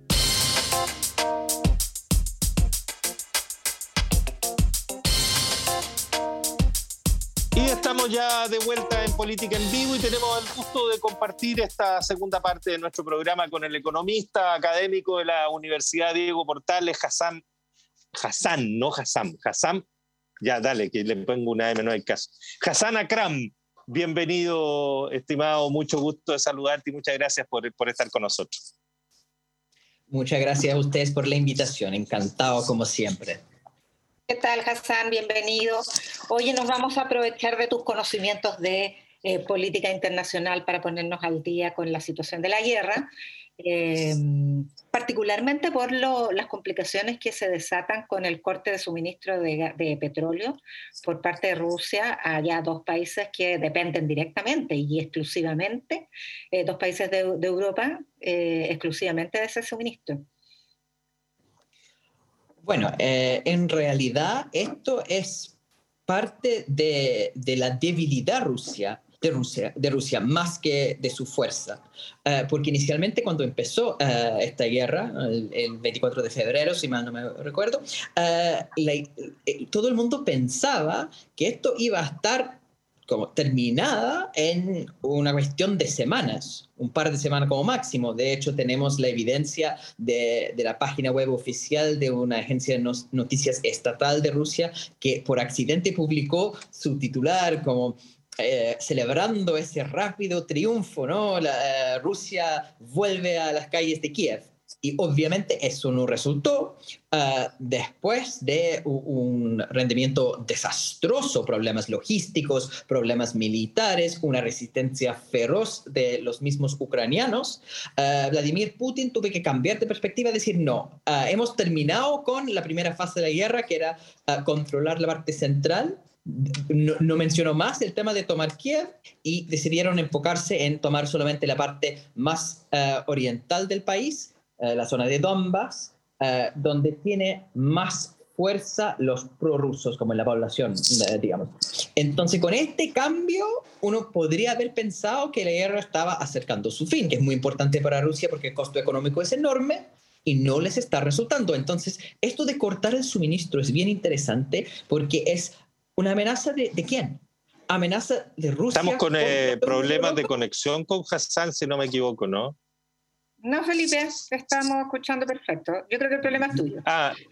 Y estamos ya de vuelta en Política en Vivo y tenemos el gusto de compartir esta segunda parte de nuestro programa con el economista académico de la Universidad Diego Portales, Hassán, ya dale, que le pongo una M, no hay caso. Hassán Akram, bienvenido, estimado, mucho gusto de saludarte y muchas gracias por estar con nosotros. Muchas gracias a ustedes por la invitación, encantado como siempre. ¿Qué tal, Hassán? Bienvenido. Oye, nos vamos a aprovechar de tus conocimientos de política internacional para ponernos al día con la situación de la guerra, particularmente por las complicaciones que se desatan con el corte de suministro de petróleo por parte de Rusia a ya dos países que dependen directamente y exclusivamente, dos países de Europa, exclusivamente de ese suministro. Bueno, en realidad esto es parte de la debilidad de Rusia más que de su fuerza. Porque inicialmente cuando empezó esta guerra, el 24 de febrero, si mal no me recuerdo, todo el mundo pensaba que esto iba a estar como terminada en una cuestión de semanas, un par de semanas como máximo. De hecho, tenemos la evidencia de la página web oficial de una agencia de noticias estatal de Rusia que por accidente publicó su titular como celebrando ese rápido triunfo, ¿no? Rusia vuelve a las calles de Kiev. Y obviamente eso no resultó después de un rendimiento desastroso, problemas logísticos, problemas militares, una resistencia feroz de los mismos ucranianos. Vladimir Putin tuvo que cambiar de perspectiva y decir no, hemos terminado con la primera fase de la guerra, que era controlar la parte central. No mencionó más el tema de tomar Kiev y decidieron enfocarse en tomar solamente la parte más oriental del país, la zona de Donbass, donde tiene más fuerza los prorrusos, como en la población, digamos. Entonces, con este cambio, uno podría haber pensado que la guerra estaba acercando su fin, que es muy importante para Rusia porque el costo económico es enorme y no les está resultando. Entonces, esto de cortar el suministro es bien interesante porque es una amenaza ¿de quién? Amenaza de Rusia. Estamos con problemas de conexión con Hassán, si no me equivoco, ¿no? No, Felipe, te estamos escuchando perfecto. Yo creo que el problema es tuyo.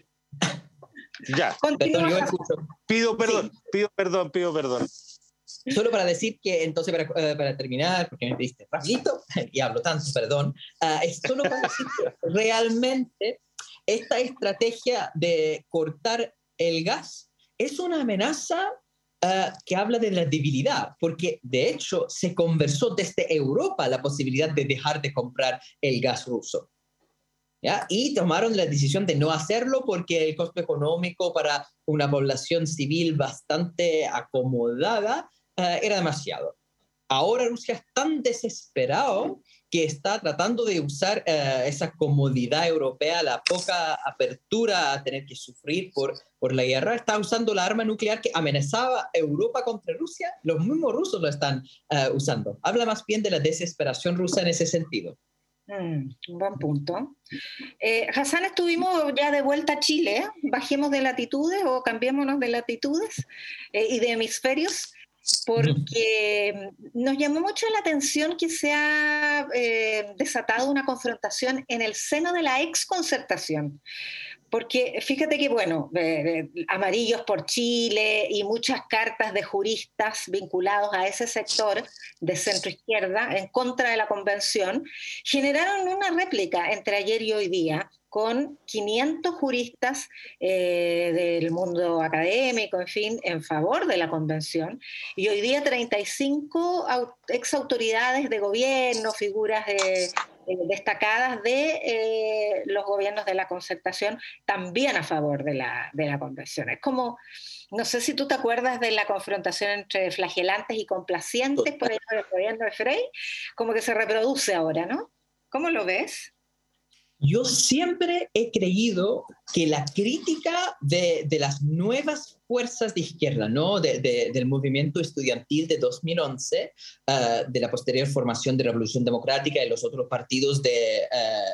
Ya. Pido perdón. Solo para decir que, entonces, para terminar, porque me pediste rapidito, y hablo tanto, perdón, es solo para decir que realmente esta estrategia de cortar el gas es una amenaza que habla de la debilidad, porque de hecho se conversó desde Europa la posibilidad de dejar de comprar el gas ruso, ¿ya? Y tomaron la decisión de no hacerlo porque el costo económico para una población civil bastante acomodada era demasiado. Ahora Rusia es tan desesperado que está tratando de usar esa comodidad europea, la poca apertura a tener que sufrir por la guerra. Está usando la arma nuclear que amenazaba a Europa contra Rusia. Los mismos rusos lo están usando. Habla más bien de la desesperación rusa en ese sentido. Un buen punto. Hassán, estuvimos ya de vuelta a Chile. Bajemos de latitudes o cambiémonos de latitudes y de hemisferios. porque nos llamó mucho la atención que se ha desatado una confrontación en el seno de la exconcertación. Porque fíjate que, bueno, Amarillos por Chile y muchas cartas de juristas vinculados a ese sector de centro-izquierda en contra de la convención generaron una réplica entre ayer y hoy día con 500 juristas del mundo académico, en fin, en favor de la convención, y hoy día 35 exautoridades de gobierno, figuras destacadas de los gobiernos de la concertación, también a favor de la convención. Es como, no sé si tú te acuerdas de la confrontación entre flagelantes y complacientes por el gobierno de Frey, como que se reproduce ahora, ¿no? ¿Cómo lo ves? Yo siempre he creído que la crítica de las nuevas fuerzas de izquierda, ¿no? Del movimiento estudiantil de 2011, de la posterior formación de Revolución Democrática y los otros partidos de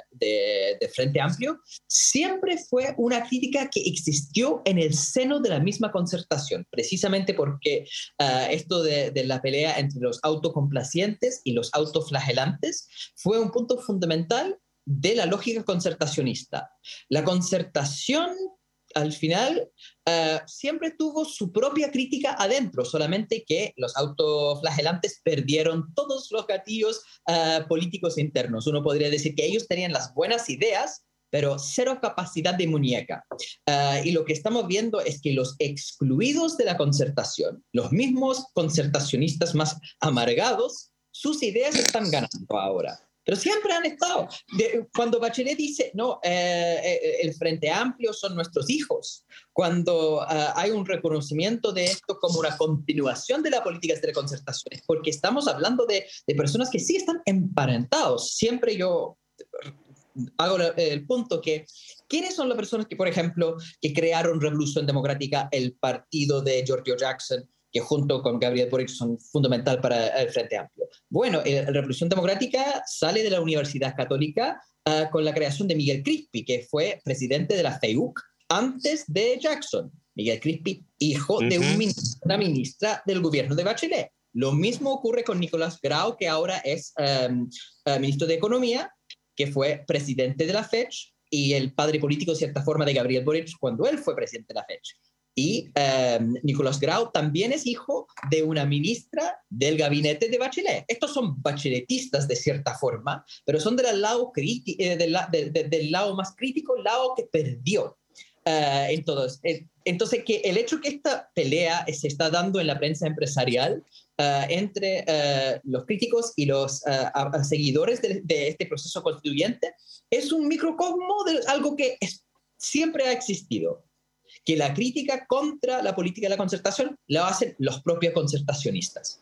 Frente Amplio, siempre fue una crítica que existió en el seno de la misma concertación, precisamente porque esto de la pelea entre los autocomplacientes y los autoflagelantes fue un punto fundamental de la lógica concertacionista. La concertación, al final, siempre tuvo su propia crítica adentro, solamente que los autoflagelantes perdieron todos los gatillos políticos internos. Uno podría decir que ellos tenían las buenas ideas, pero cero capacidad de muñeca. Y lo que estamos viendo es que los excluidos de la concertación, los mismos concertacionistas más amargados, sus ideas están ganando ahora. Pero siempre han estado. Cuando Bachelet dice, no, el Frente Amplio son nuestros hijos, cuando hay un reconocimiento de esto como una continuación de las políticas de la concertación, es porque estamos hablando de personas que sí están emparentados. Siempre yo hago el punto que, ¿quiénes son las personas que, por ejemplo, que crearon Revolución Democrática, el partido de Giorgio Jackson, que junto con Gabriel Boric son fundamental para el Frente Amplio? Bueno, la Revolución Democrática sale de la Universidad Católica con la creación de Miguel Crispi, que fue presidente de la FEUC antes de Jackson. Miguel Crispi, hijo de una ministra del gobierno de Bachelet. Lo mismo ocurre con Nicolás Grau, que ahora es ministro de Economía, que fue presidente de la FECH y el padre político, de cierta forma, de Gabriel Boric cuando él fue presidente de la FECH. Y Nicolás Grau también es hijo de una ministra del gabinete de Bachelet. Estos son bacheletistas de cierta forma, pero son del lado más crítico, el lado que perdió. Entonces, que el hecho que esta pelea se está dando en la prensa empresarial entre los críticos y los seguidores de este proceso constituyente es un microcosmo de algo que siempre ha existido. Que la crítica contra la política de la concertación la hacen los propios concertacionistas.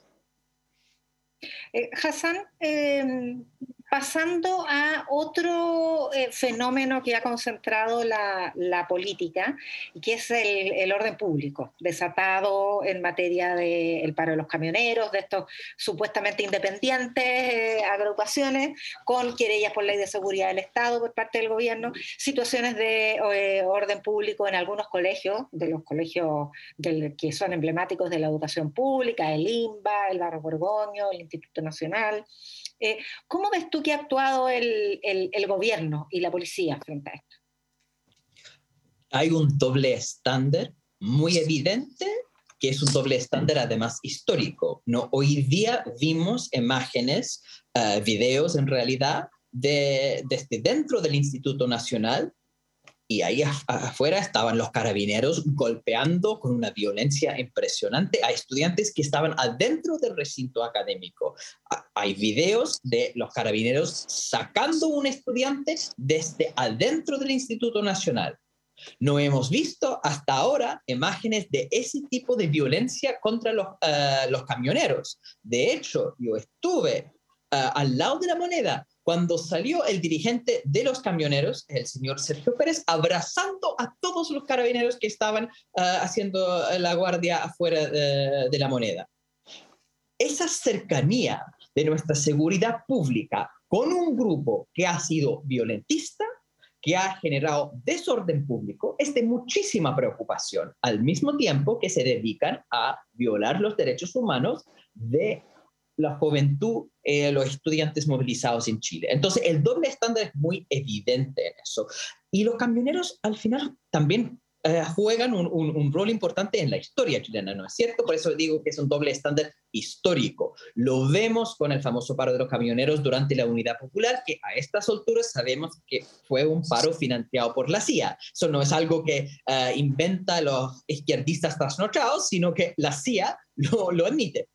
Hassan, pasando a otro fenómeno que ha concentrado la política, y que es el orden público, desatado en materia del paro de los camioneros, de estos supuestamente independientes agrupaciones, con querellas por ley de seguridad del Estado por parte del gobierno, situaciones de orden público en algunos colegios, de los colegios que son emblemáticos de la educación pública, el INBA, el Barro Borgoño, el Instituto Nacional. ¿Cómo ves tú que ha actuado el gobierno y la policía frente a esto? Hay un doble estándar muy evidente, que es un doble estándar además histórico, ¿no? Hoy día vimos imágenes, videos en realidad, desde dentro del Instituto Nacional, y ahí afuera estaban los carabineros golpeando con una violencia impresionante a estudiantes que estaban adentro del recinto académico. Hay videos de los carabineros sacando a un estudiante desde adentro del Instituto Nacional. No hemos visto hasta ahora imágenes de ese tipo de violencia contra los camioneros. De hecho, yo estuve al lado de la Moneda cuando salió el dirigente de los camioneros, el señor Sergio Pérez, abrazando a todos los carabineros que estaban haciendo la guardia afuera de la Moneda. Esa cercanía de nuestra seguridad pública con un grupo que ha sido violentista, que ha generado desorden público es de muchísima preocupación, al mismo tiempo que se dedican a violar los derechos humanos de la juventud, los estudiantes movilizados en Chile. Entonces, el doble estándar es muy evidente en eso. Y los camioneros, al final, también juegan un rol importante en la historia chilena, ¿no es cierto? Por eso digo que es un doble estándar histórico. Lo vemos con el famoso paro de los camioneros durante la Unidad Popular, que a estas alturas sabemos que fue un paro financiado por la CIA. Eso no es algo que inventa los izquierdistas trasnochados, sino que la CIA lo admite.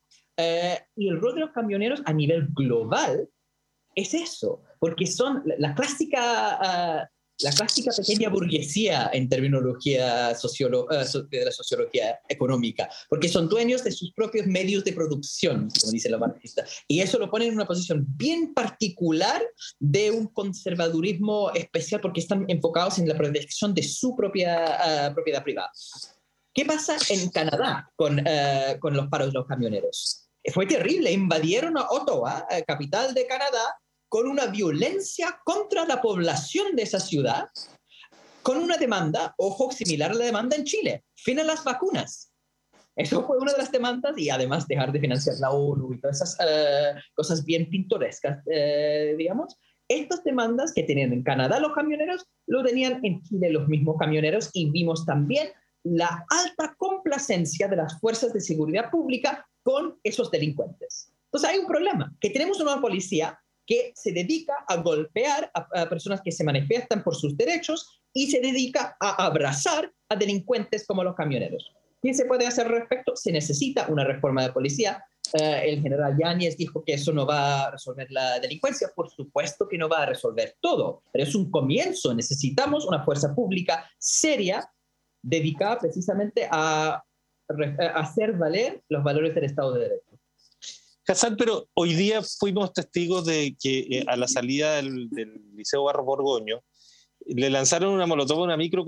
Y el rol de los camioneros a nivel global es eso, porque son la clásica pequeña burguesía en terminología de la sociología económica, porque son dueños de sus propios medios de producción, como dice la marxista, y eso lo pone en una posición bien particular de un conservadurismo especial, porque están enfocados en la protección de su propia propiedad privada. ¿Qué pasa en Canadá con los paros de los camioneros? Fue terrible, invadieron a Ottawa, capital de Canadá, con una violencia contra la población de esa ciudad, con una demanda, ojo, similar a la demanda en Chile, fin a las vacunas. Eso fue una de las demandas, y además dejar de financiar la ONU y todas esas cosas bien pintorescas, digamos. Estas demandas que tenían en Canadá los camioneros, lo tenían en Chile los mismos camioneros, y vimos también la alta complacencia de las fuerzas de seguridad pública con esos delincuentes. Entonces hay un problema, que tenemos una policía que se dedica a golpear a personas que se manifiestan por sus derechos y se dedica a abrazar a delincuentes como los camioneros. ¿Qué se puede hacer al respecto? Se necesita una reforma de policía. El general Yáñez dijo que eso no va a resolver la delincuencia. Por supuesto que no va a resolver todo, pero es un comienzo. Necesitamos una fuerza pública seria dedicada precisamente a hacer valer los valores del Estado de Derecho. Hassan, pero hoy día fuimos testigos de que a la salida del Liceo Barros Borgoño le lanzaron una molotov a una micro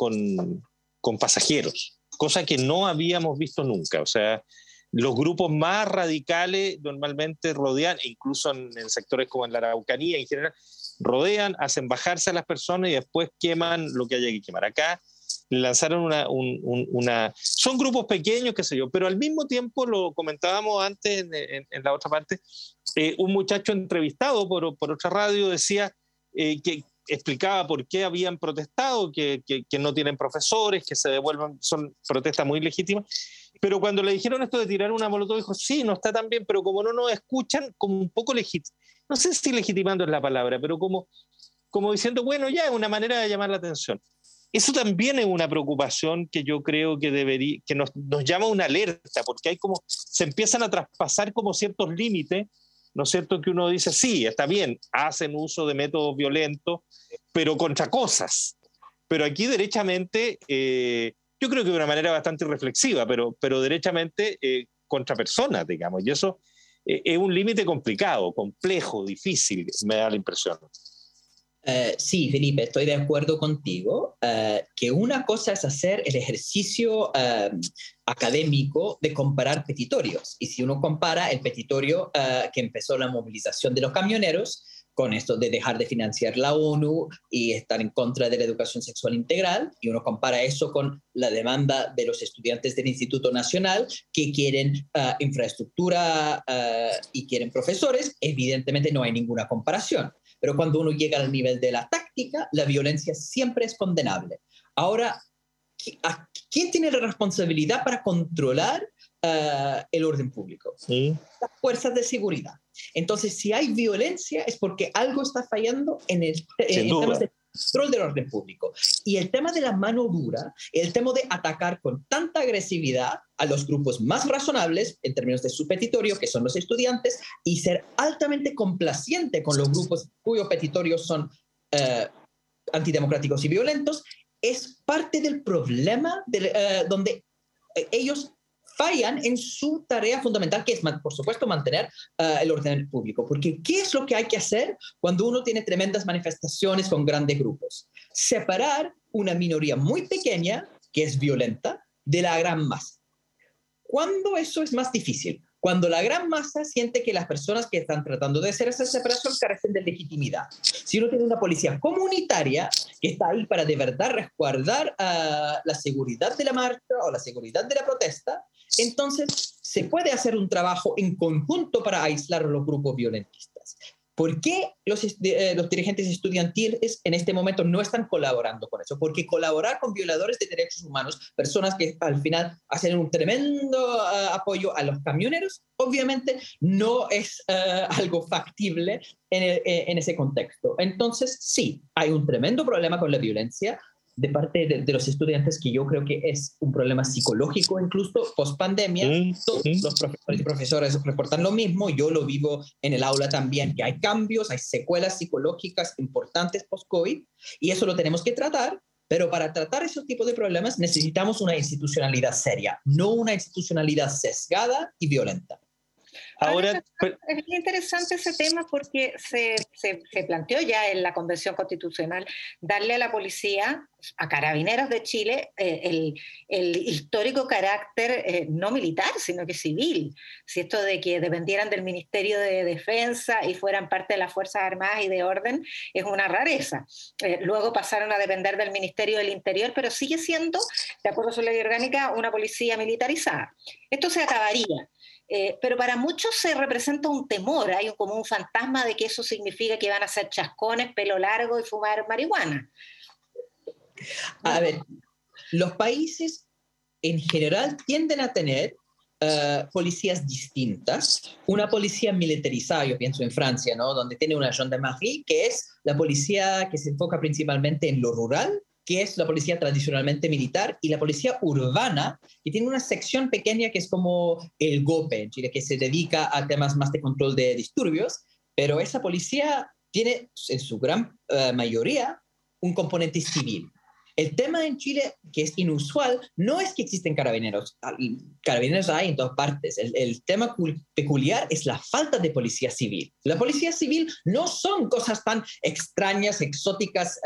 con pasajeros, cosa que no habíamos visto nunca. O sea, los grupos más radicales normalmente rodean, incluso en sectores como en la Araucanía en general, rodean, hacen bajarse a las personas y después queman lo que haya que quemar. Acá le lanzaron una... Son grupos pequeños, qué sé yo, pero al mismo tiempo, lo comentábamos antes en la otra parte, un muchacho entrevistado por otra radio decía que explicaba por qué habían protestado, que no tienen profesores, que se devuelvan, son protestas muy legítimas, pero cuando le dijeron esto de tirar una molotov, dijo, sí, no está tan bien, pero como no nos escuchan, como un poco no sé si legitimando es la palabra, pero como diciendo, bueno, ya es una manera de llamar la atención. Eso también es una preocupación que yo creo que nos llama una alerta, porque se empiezan a traspasar como ciertos límites, ¿no es cierto? Que uno dice, sí, está bien, hacen uso de métodos violentos, pero contra cosas. Pero aquí derechamente, yo creo que de una manera bastante irreflexiva, pero derechamente contra personas, digamos. Y eso es un límite complicado, complejo, difícil, me da la impresión. Sí, Felipe, estoy de acuerdo contigo, que una cosa es hacer el ejercicio académico de comparar petitorios. Y si uno compara el petitorio que empezó la movilización de los camioneros con esto de dejar de financiar la ONU y estar en contra de la educación sexual integral, y uno compara eso con la demanda de los estudiantes del Instituto Nacional que quieren infraestructura y quieren profesores, evidentemente no hay ninguna comparación. Pero cuando uno llega al nivel de la táctica, la violencia siempre es condenable. Ahora, ¿quién tiene la responsabilidad para controlar el orden público? Sí. Las fuerzas de seguridad. Entonces, si hay violencia es porque algo está fallando en temas de control del orden público. Y el tema de la mano dura, el tema de atacar con tanta agresividad a los grupos más razonables en términos de su petitorio, que son los estudiantes, y ser altamente complaciente con los grupos cuyos petitorios son antidemocráticos y violentos, es parte del problema donde ellos fallan en su tarea fundamental, que es, por supuesto, mantener el orden público. Porque ¿qué es lo que hay que hacer cuando uno tiene tremendas manifestaciones con grandes grupos? Separar una minoría muy pequeña, que es violenta, de la gran masa. ¿Cuándo eso es más difícil? cuando la gran masa siente que las personas que están tratando de hacer esa separación carecen de legitimidad. Si uno tiene una policía comunitaria que está ahí para de verdad resguardar la seguridad de la marcha o la seguridad de la protesta, entonces se puede hacer un trabajo en conjunto para aislar a los grupos violentistas. ¿Por qué los dirigentes estudiantiles en este momento no están colaborando con eso? Porque colaborar con violadores de derechos humanos, personas que al final hacen un tremendo apoyo a los camioneros, obviamente no es algo factible en ese contexto. Entonces, sí, hay un tremendo problema con la violencia de parte de los estudiantes, que yo creo que es un problema psicológico incluso post-pandemia. Todos los profesores y profesores reportan lo mismo, yo lo vivo en el aula también, que hay cambios, hay secuelas psicológicas importantes post-COVID, y eso lo tenemos que tratar, pero para tratar esos tipos de problemas necesitamos una institucionalidad seria, no una institucionalidad sesgada y violenta. Ahora, es interesante ese tema porque se planteó ya en la Convención Constitucional darle a la policía, a Carabineros de Chile, el histórico carácter no militar, sino que civil. Si esto de que dependieran del Ministerio de Defensa y fueran parte de las Fuerzas Armadas y de Orden es una rareza. Luego pasaron a depender del Ministerio del Interior, pero sigue siendo, de acuerdo a su ley orgánica, una policía militarizada. Esto se acabaría. Pero para muchos se representa un temor, hay como un fantasma de que eso significa que van a ser chascones, pelo largo y fumar marihuana. A ver, los países en general tienden a tener policías distintas. Una policía militarizada, yo pienso en Francia, ¿no? Donde tiene una gendarmerie, que es la policía que se enfoca principalmente en lo rural, que es la policía tradicionalmente militar, y la policía urbana, que tiene una sección pequeña que es como el GOPE en Chile, que se dedica a temas más de control de disturbios, pero esa policía tiene en su gran mayoría un componente civil. El tema en Chile, que es inusual, no es que existen carabineros. Carabineros hay en todas partes. El tema peculiar es la falta de policía civil. La policía civil no son cosas tan extrañas, exóticas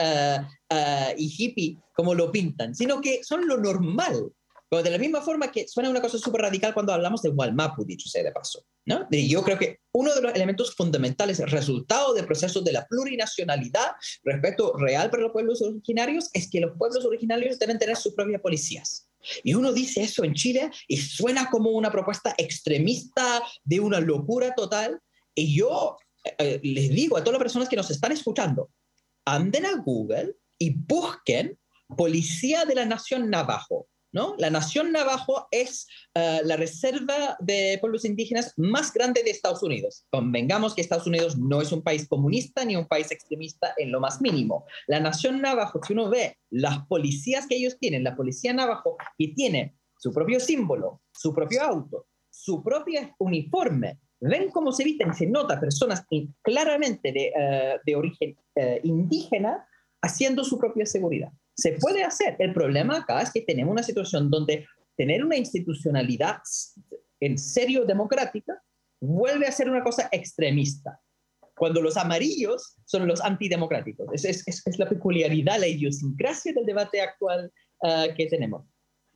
y hippie como lo pintan, sino que son lo normal. Pero de la misma forma que suena una cosa súper radical cuando hablamos de Wallmapu, dicho sea de paso, ¿no? Y yo creo que uno de los elementos fundamentales, el resultado del proceso de la plurinacionalidad, respeto real para los pueblos originarios, es que los pueblos originarios deben tener sus propias policías. Y uno dice eso en Chile y suena como una propuesta extremista de una locura total. Y yo les digo a todas las personas que nos están escuchando, anden a Google y busquen Policía de la Nación Navajo, ¿no? La Nación Navajo es la reserva de pueblos indígenas más grande de Estados Unidos. Convengamos que Estados Unidos no es un país comunista ni un país extremista en lo más mínimo. La Nación Navajo, si uno ve las policías que ellos tienen, la policía Navajo, que tiene su propio símbolo, su propio auto, su propio uniforme, ven cómo se visten, se nota personas claramente de origen indígena haciendo su propia seguridad. Se puede hacer. El problema acá es que tenemos una situación donde tener una institucionalidad en serio democrática vuelve a ser una cosa extremista, cuando los amarillos son los antidemocráticos. Es la peculiaridad, la idiosincrasia del debate actual que tenemos.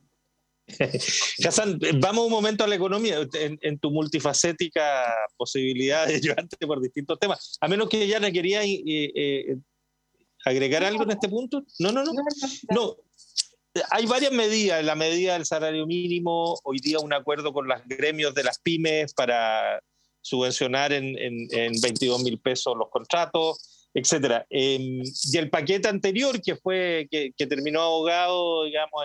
Hassan, vamos un momento a la economía, en tu multifacética posibilidad de llevarte por distintos temas. A menos que Yana quería agregar algo en este punto. No. Hay varias medidas. La medida del salario mínimo, hoy día un acuerdo con los gremios de las pymes para subvencionar en 22.000 pesos los contratos, etc. Y el paquete anterior que terminó ahogado, digamos,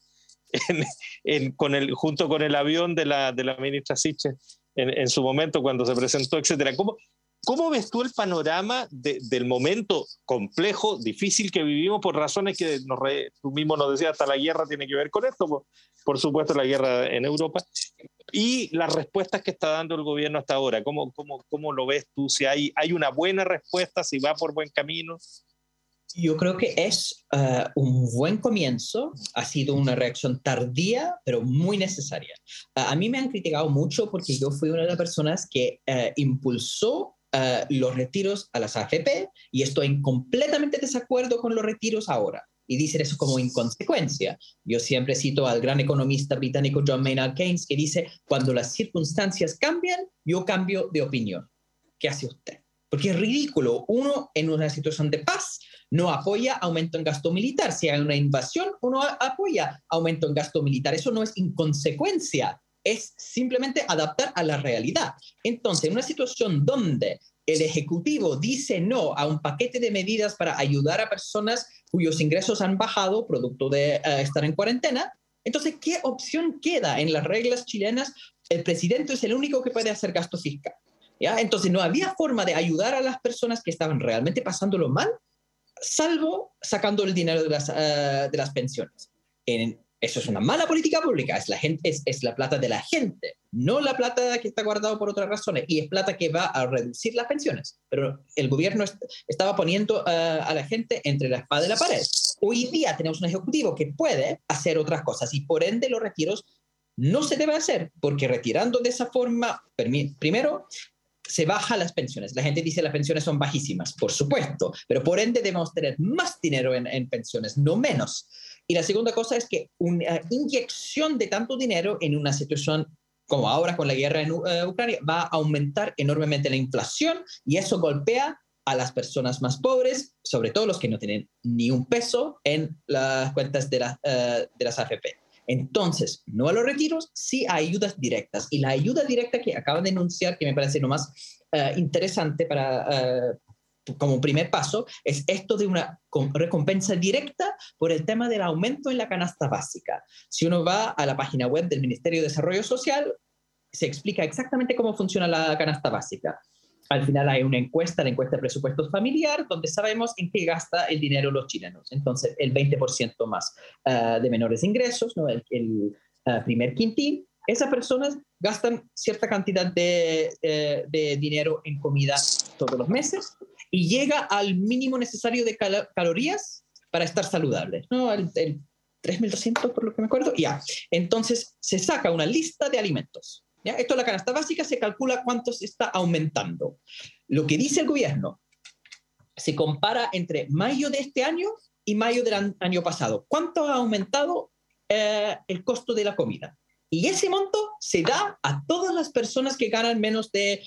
junto con el avión de la ministra Siches en su momento cuando se presentó, etc. ¿Cómo ves tú el panorama del momento complejo, difícil que vivimos por razones que tú mismo nos decías, hasta la guerra tiene que ver con esto, por supuesto la guerra en Europa, y las respuestas que está dando el gobierno hasta ahora? ¿Cómo lo ves tú? Si hay una buena respuesta, si va por buen camino. Yo creo que es un buen comienzo, ha sido una reacción tardía, pero muy necesaria. A mí me han criticado mucho porque yo fui una de las personas que impulsó los retiros a las AFP y estoy en completamente desacuerdo con los retiros ahora. y dicen eso como inconsecuencia. Yo siempre cito al gran economista británico John Maynard Keynes, que dice, cuando las circunstancias cambian, yo cambio de opinión. ¿Qué hace usted? Porque es ridículo. Uno, en una situación de paz, no apoya aumento en gasto militar. Si hay una invasión, uno apoya aumento en gasto militar. Eso no es inconsecuencia, es simplemente adaptar a la realidad. Entonces, en una situación donde el Ejecutivo dice no a un paquete de medidas para ayudar a personas cuyos ingresos han bajado producto de estar en cuarentena, entonces, ¿qué opción queda en las reglas chilenas? El presidente es el único que puede hacer gasto fiscal, ¿ya? Entonces, no había forma de ayudar a las personas que estaban realmente pasándolo mal, salvo sacando el dinero de las pensiones. Eso es una mala política pública, es la plata de la gente, no la plata que está guardada por otras razones, y es plata que va a reducir las pensiones. Pero el gobierno estaba poniendo a la gente entre la espada y la pared. Hoy día tenemos un ejecutivo que puede hacer otras cosas, y por ende los retiros no se debe hacer, porque retirando de esa forma, primero, se bajan las pensiones. La gente dice que las pensiones son bajísimas, por supuesto, pero por ende debemos tener más dinero en pensiones, no menos. Y la segunda cosa es que una inyección de tanto dinero en una situación como ahora con la guerra en Ucrania va a aumentar enormemente la inflación, y eso golpea a las personas más pobres, sobre todo los que no tienen ni un peso en las cuentas de las AFP. Entonces, no a los retiros, sí a ayudas directas. Y la ayuda directa que acaban de anunciar, que me parece lo más interesante como primer paso, es esto de una recompensa directa por el tema del aumento en la canasta básica. Si uno va a la página web del Ministerio de Desarrollo Social, se explica exactamente cómo funciona la canasta básica. Al final hay una encuesta, la encuesta de presupuesto familiar, donde sabemos en qué gasta el dinero los chilenos. Entonces, el 20% más de menores ingresos, ¿no? el primer quintil, esas personas gastan cierta cantidad de dinero en comida todos los meses y llega al mínimo necesario de calorías para estar saludable, ¿no? El 3.200 por lo que me acuerdo. Ya. Entonces, se saca una lista de alimentos. ¿Ya? Esto es la canasta básica, se calcula cuánto se está aumentando. Lo que dice el gobierno se compara entre mayo de este año y mayo del año pasado. ¿Cuánto ha aumentado el costo de la comida? Y ese monto se da a todas las personas que ganan menos de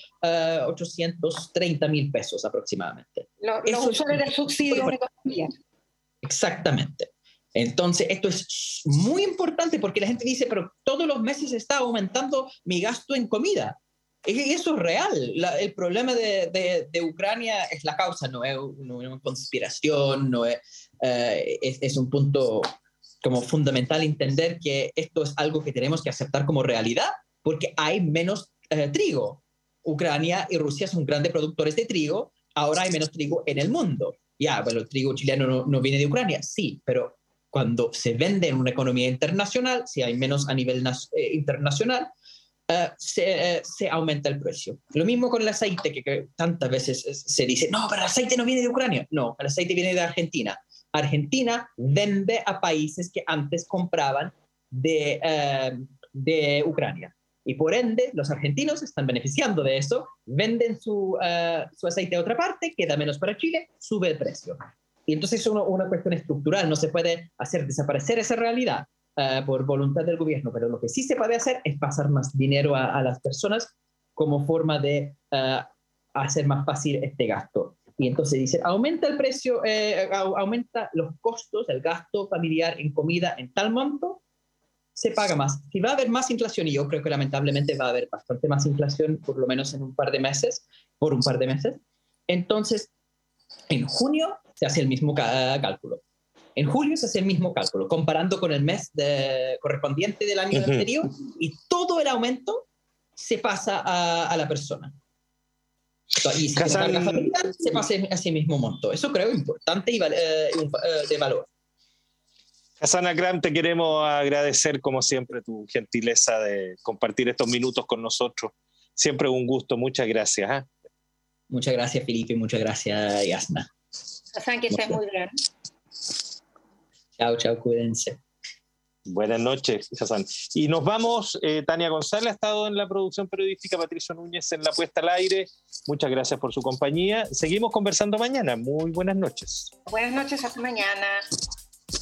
830.000 pesos aproximadamente. Los usuarios del subsidio único familiar. Exactamente. Entonces, esto es muy importante porque la gente dice, pero todos los meses está aumentando mi gasto en comida. Y eso es real. El problema de Ucrania es la causa, no es una conspiración, no es un punto como fundamental entender que esto es algo que tenemos que aceptar como realidad porque hay menos trigo. Ucrania y Rusia son grandes productores de trigo, ahora hay menos trigo en el mundo. Ya, bueno, el trigo chileno no viene de Ucrania, sí, pero cuando se vende en una economía internacional, si hay menos a nivel internacional, se aumenta el precio. Lo mismo con el aceite, que tantas veces se dice, no, pero el aceite no viene de Ucrania. No, el aceite viene de Argentina. Argentina vende a países que antes compraban de Ucrania. Y por ende, los argentinos están beneficiando de eso, venden su aceite a otra parte, queda menos para Chile, sube el precio. Y entonces es una cuestión estructural, no se puede hacer desaparecer esa realidad por voluntad del gobierno, pero lo que sí se puede hacer es pasar más dinero a las personas como forma de hacer más fácil este gasto. Y entonces dice, aumenta el precio, aumenta los costos, el gasto familiar en comida en tal monto, se paga más. Si va a haber más inflación, y yo creo que lamentablemente va a haber bastante más inflación, por lo menos por un par de meses, entonces en junio se hace el mismo cálculo. En julio se hace el mismo cálculo, comparando con el mes correspondiente del año anterior, y todo el aumento se pasa a la persona. Y si se carga familiar, se pasa a ese mismo monto. Eso creo importante y de valor. Hassan Akram, te queremos agradecer como siempre tu gentileza de compartir estos minutos con nosotros. Siempre un gusto, muchas gracias. Muchas gracias, Felipe, muchas gracias, Yasna. Hassan, que estés muy bien. Chao, cuídense. Buenas noches, Hassan. Y nos vamos, Tania González ha estado en la producción periodística, Patricio Núñez en la puesta al aire. Muchas gracias por su compañía. Seguimos conversando mañana. Muy buenas noches. Buenas noches, hasta mañana.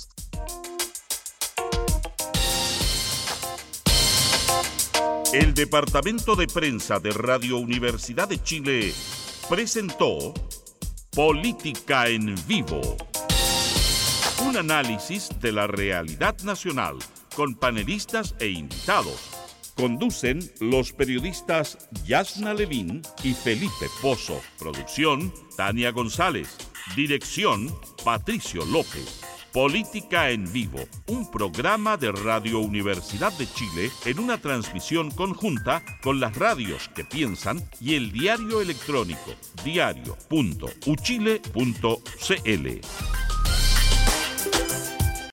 El Departamento de Prensa de Radio Universidad de Chile presentó Política en Vivo. Un análisis de la realidad nacional con panelistas e invitados. Conducen los periodistas Yasna Levín y Felipe Pozo. Producción, Tania González. Dirección, Patricio López. Política en Vivo, un programa de Radio Universidad de Chile en una transmisión conjunta con las radios que piensan y el diario electrónico diario.uchile.cl.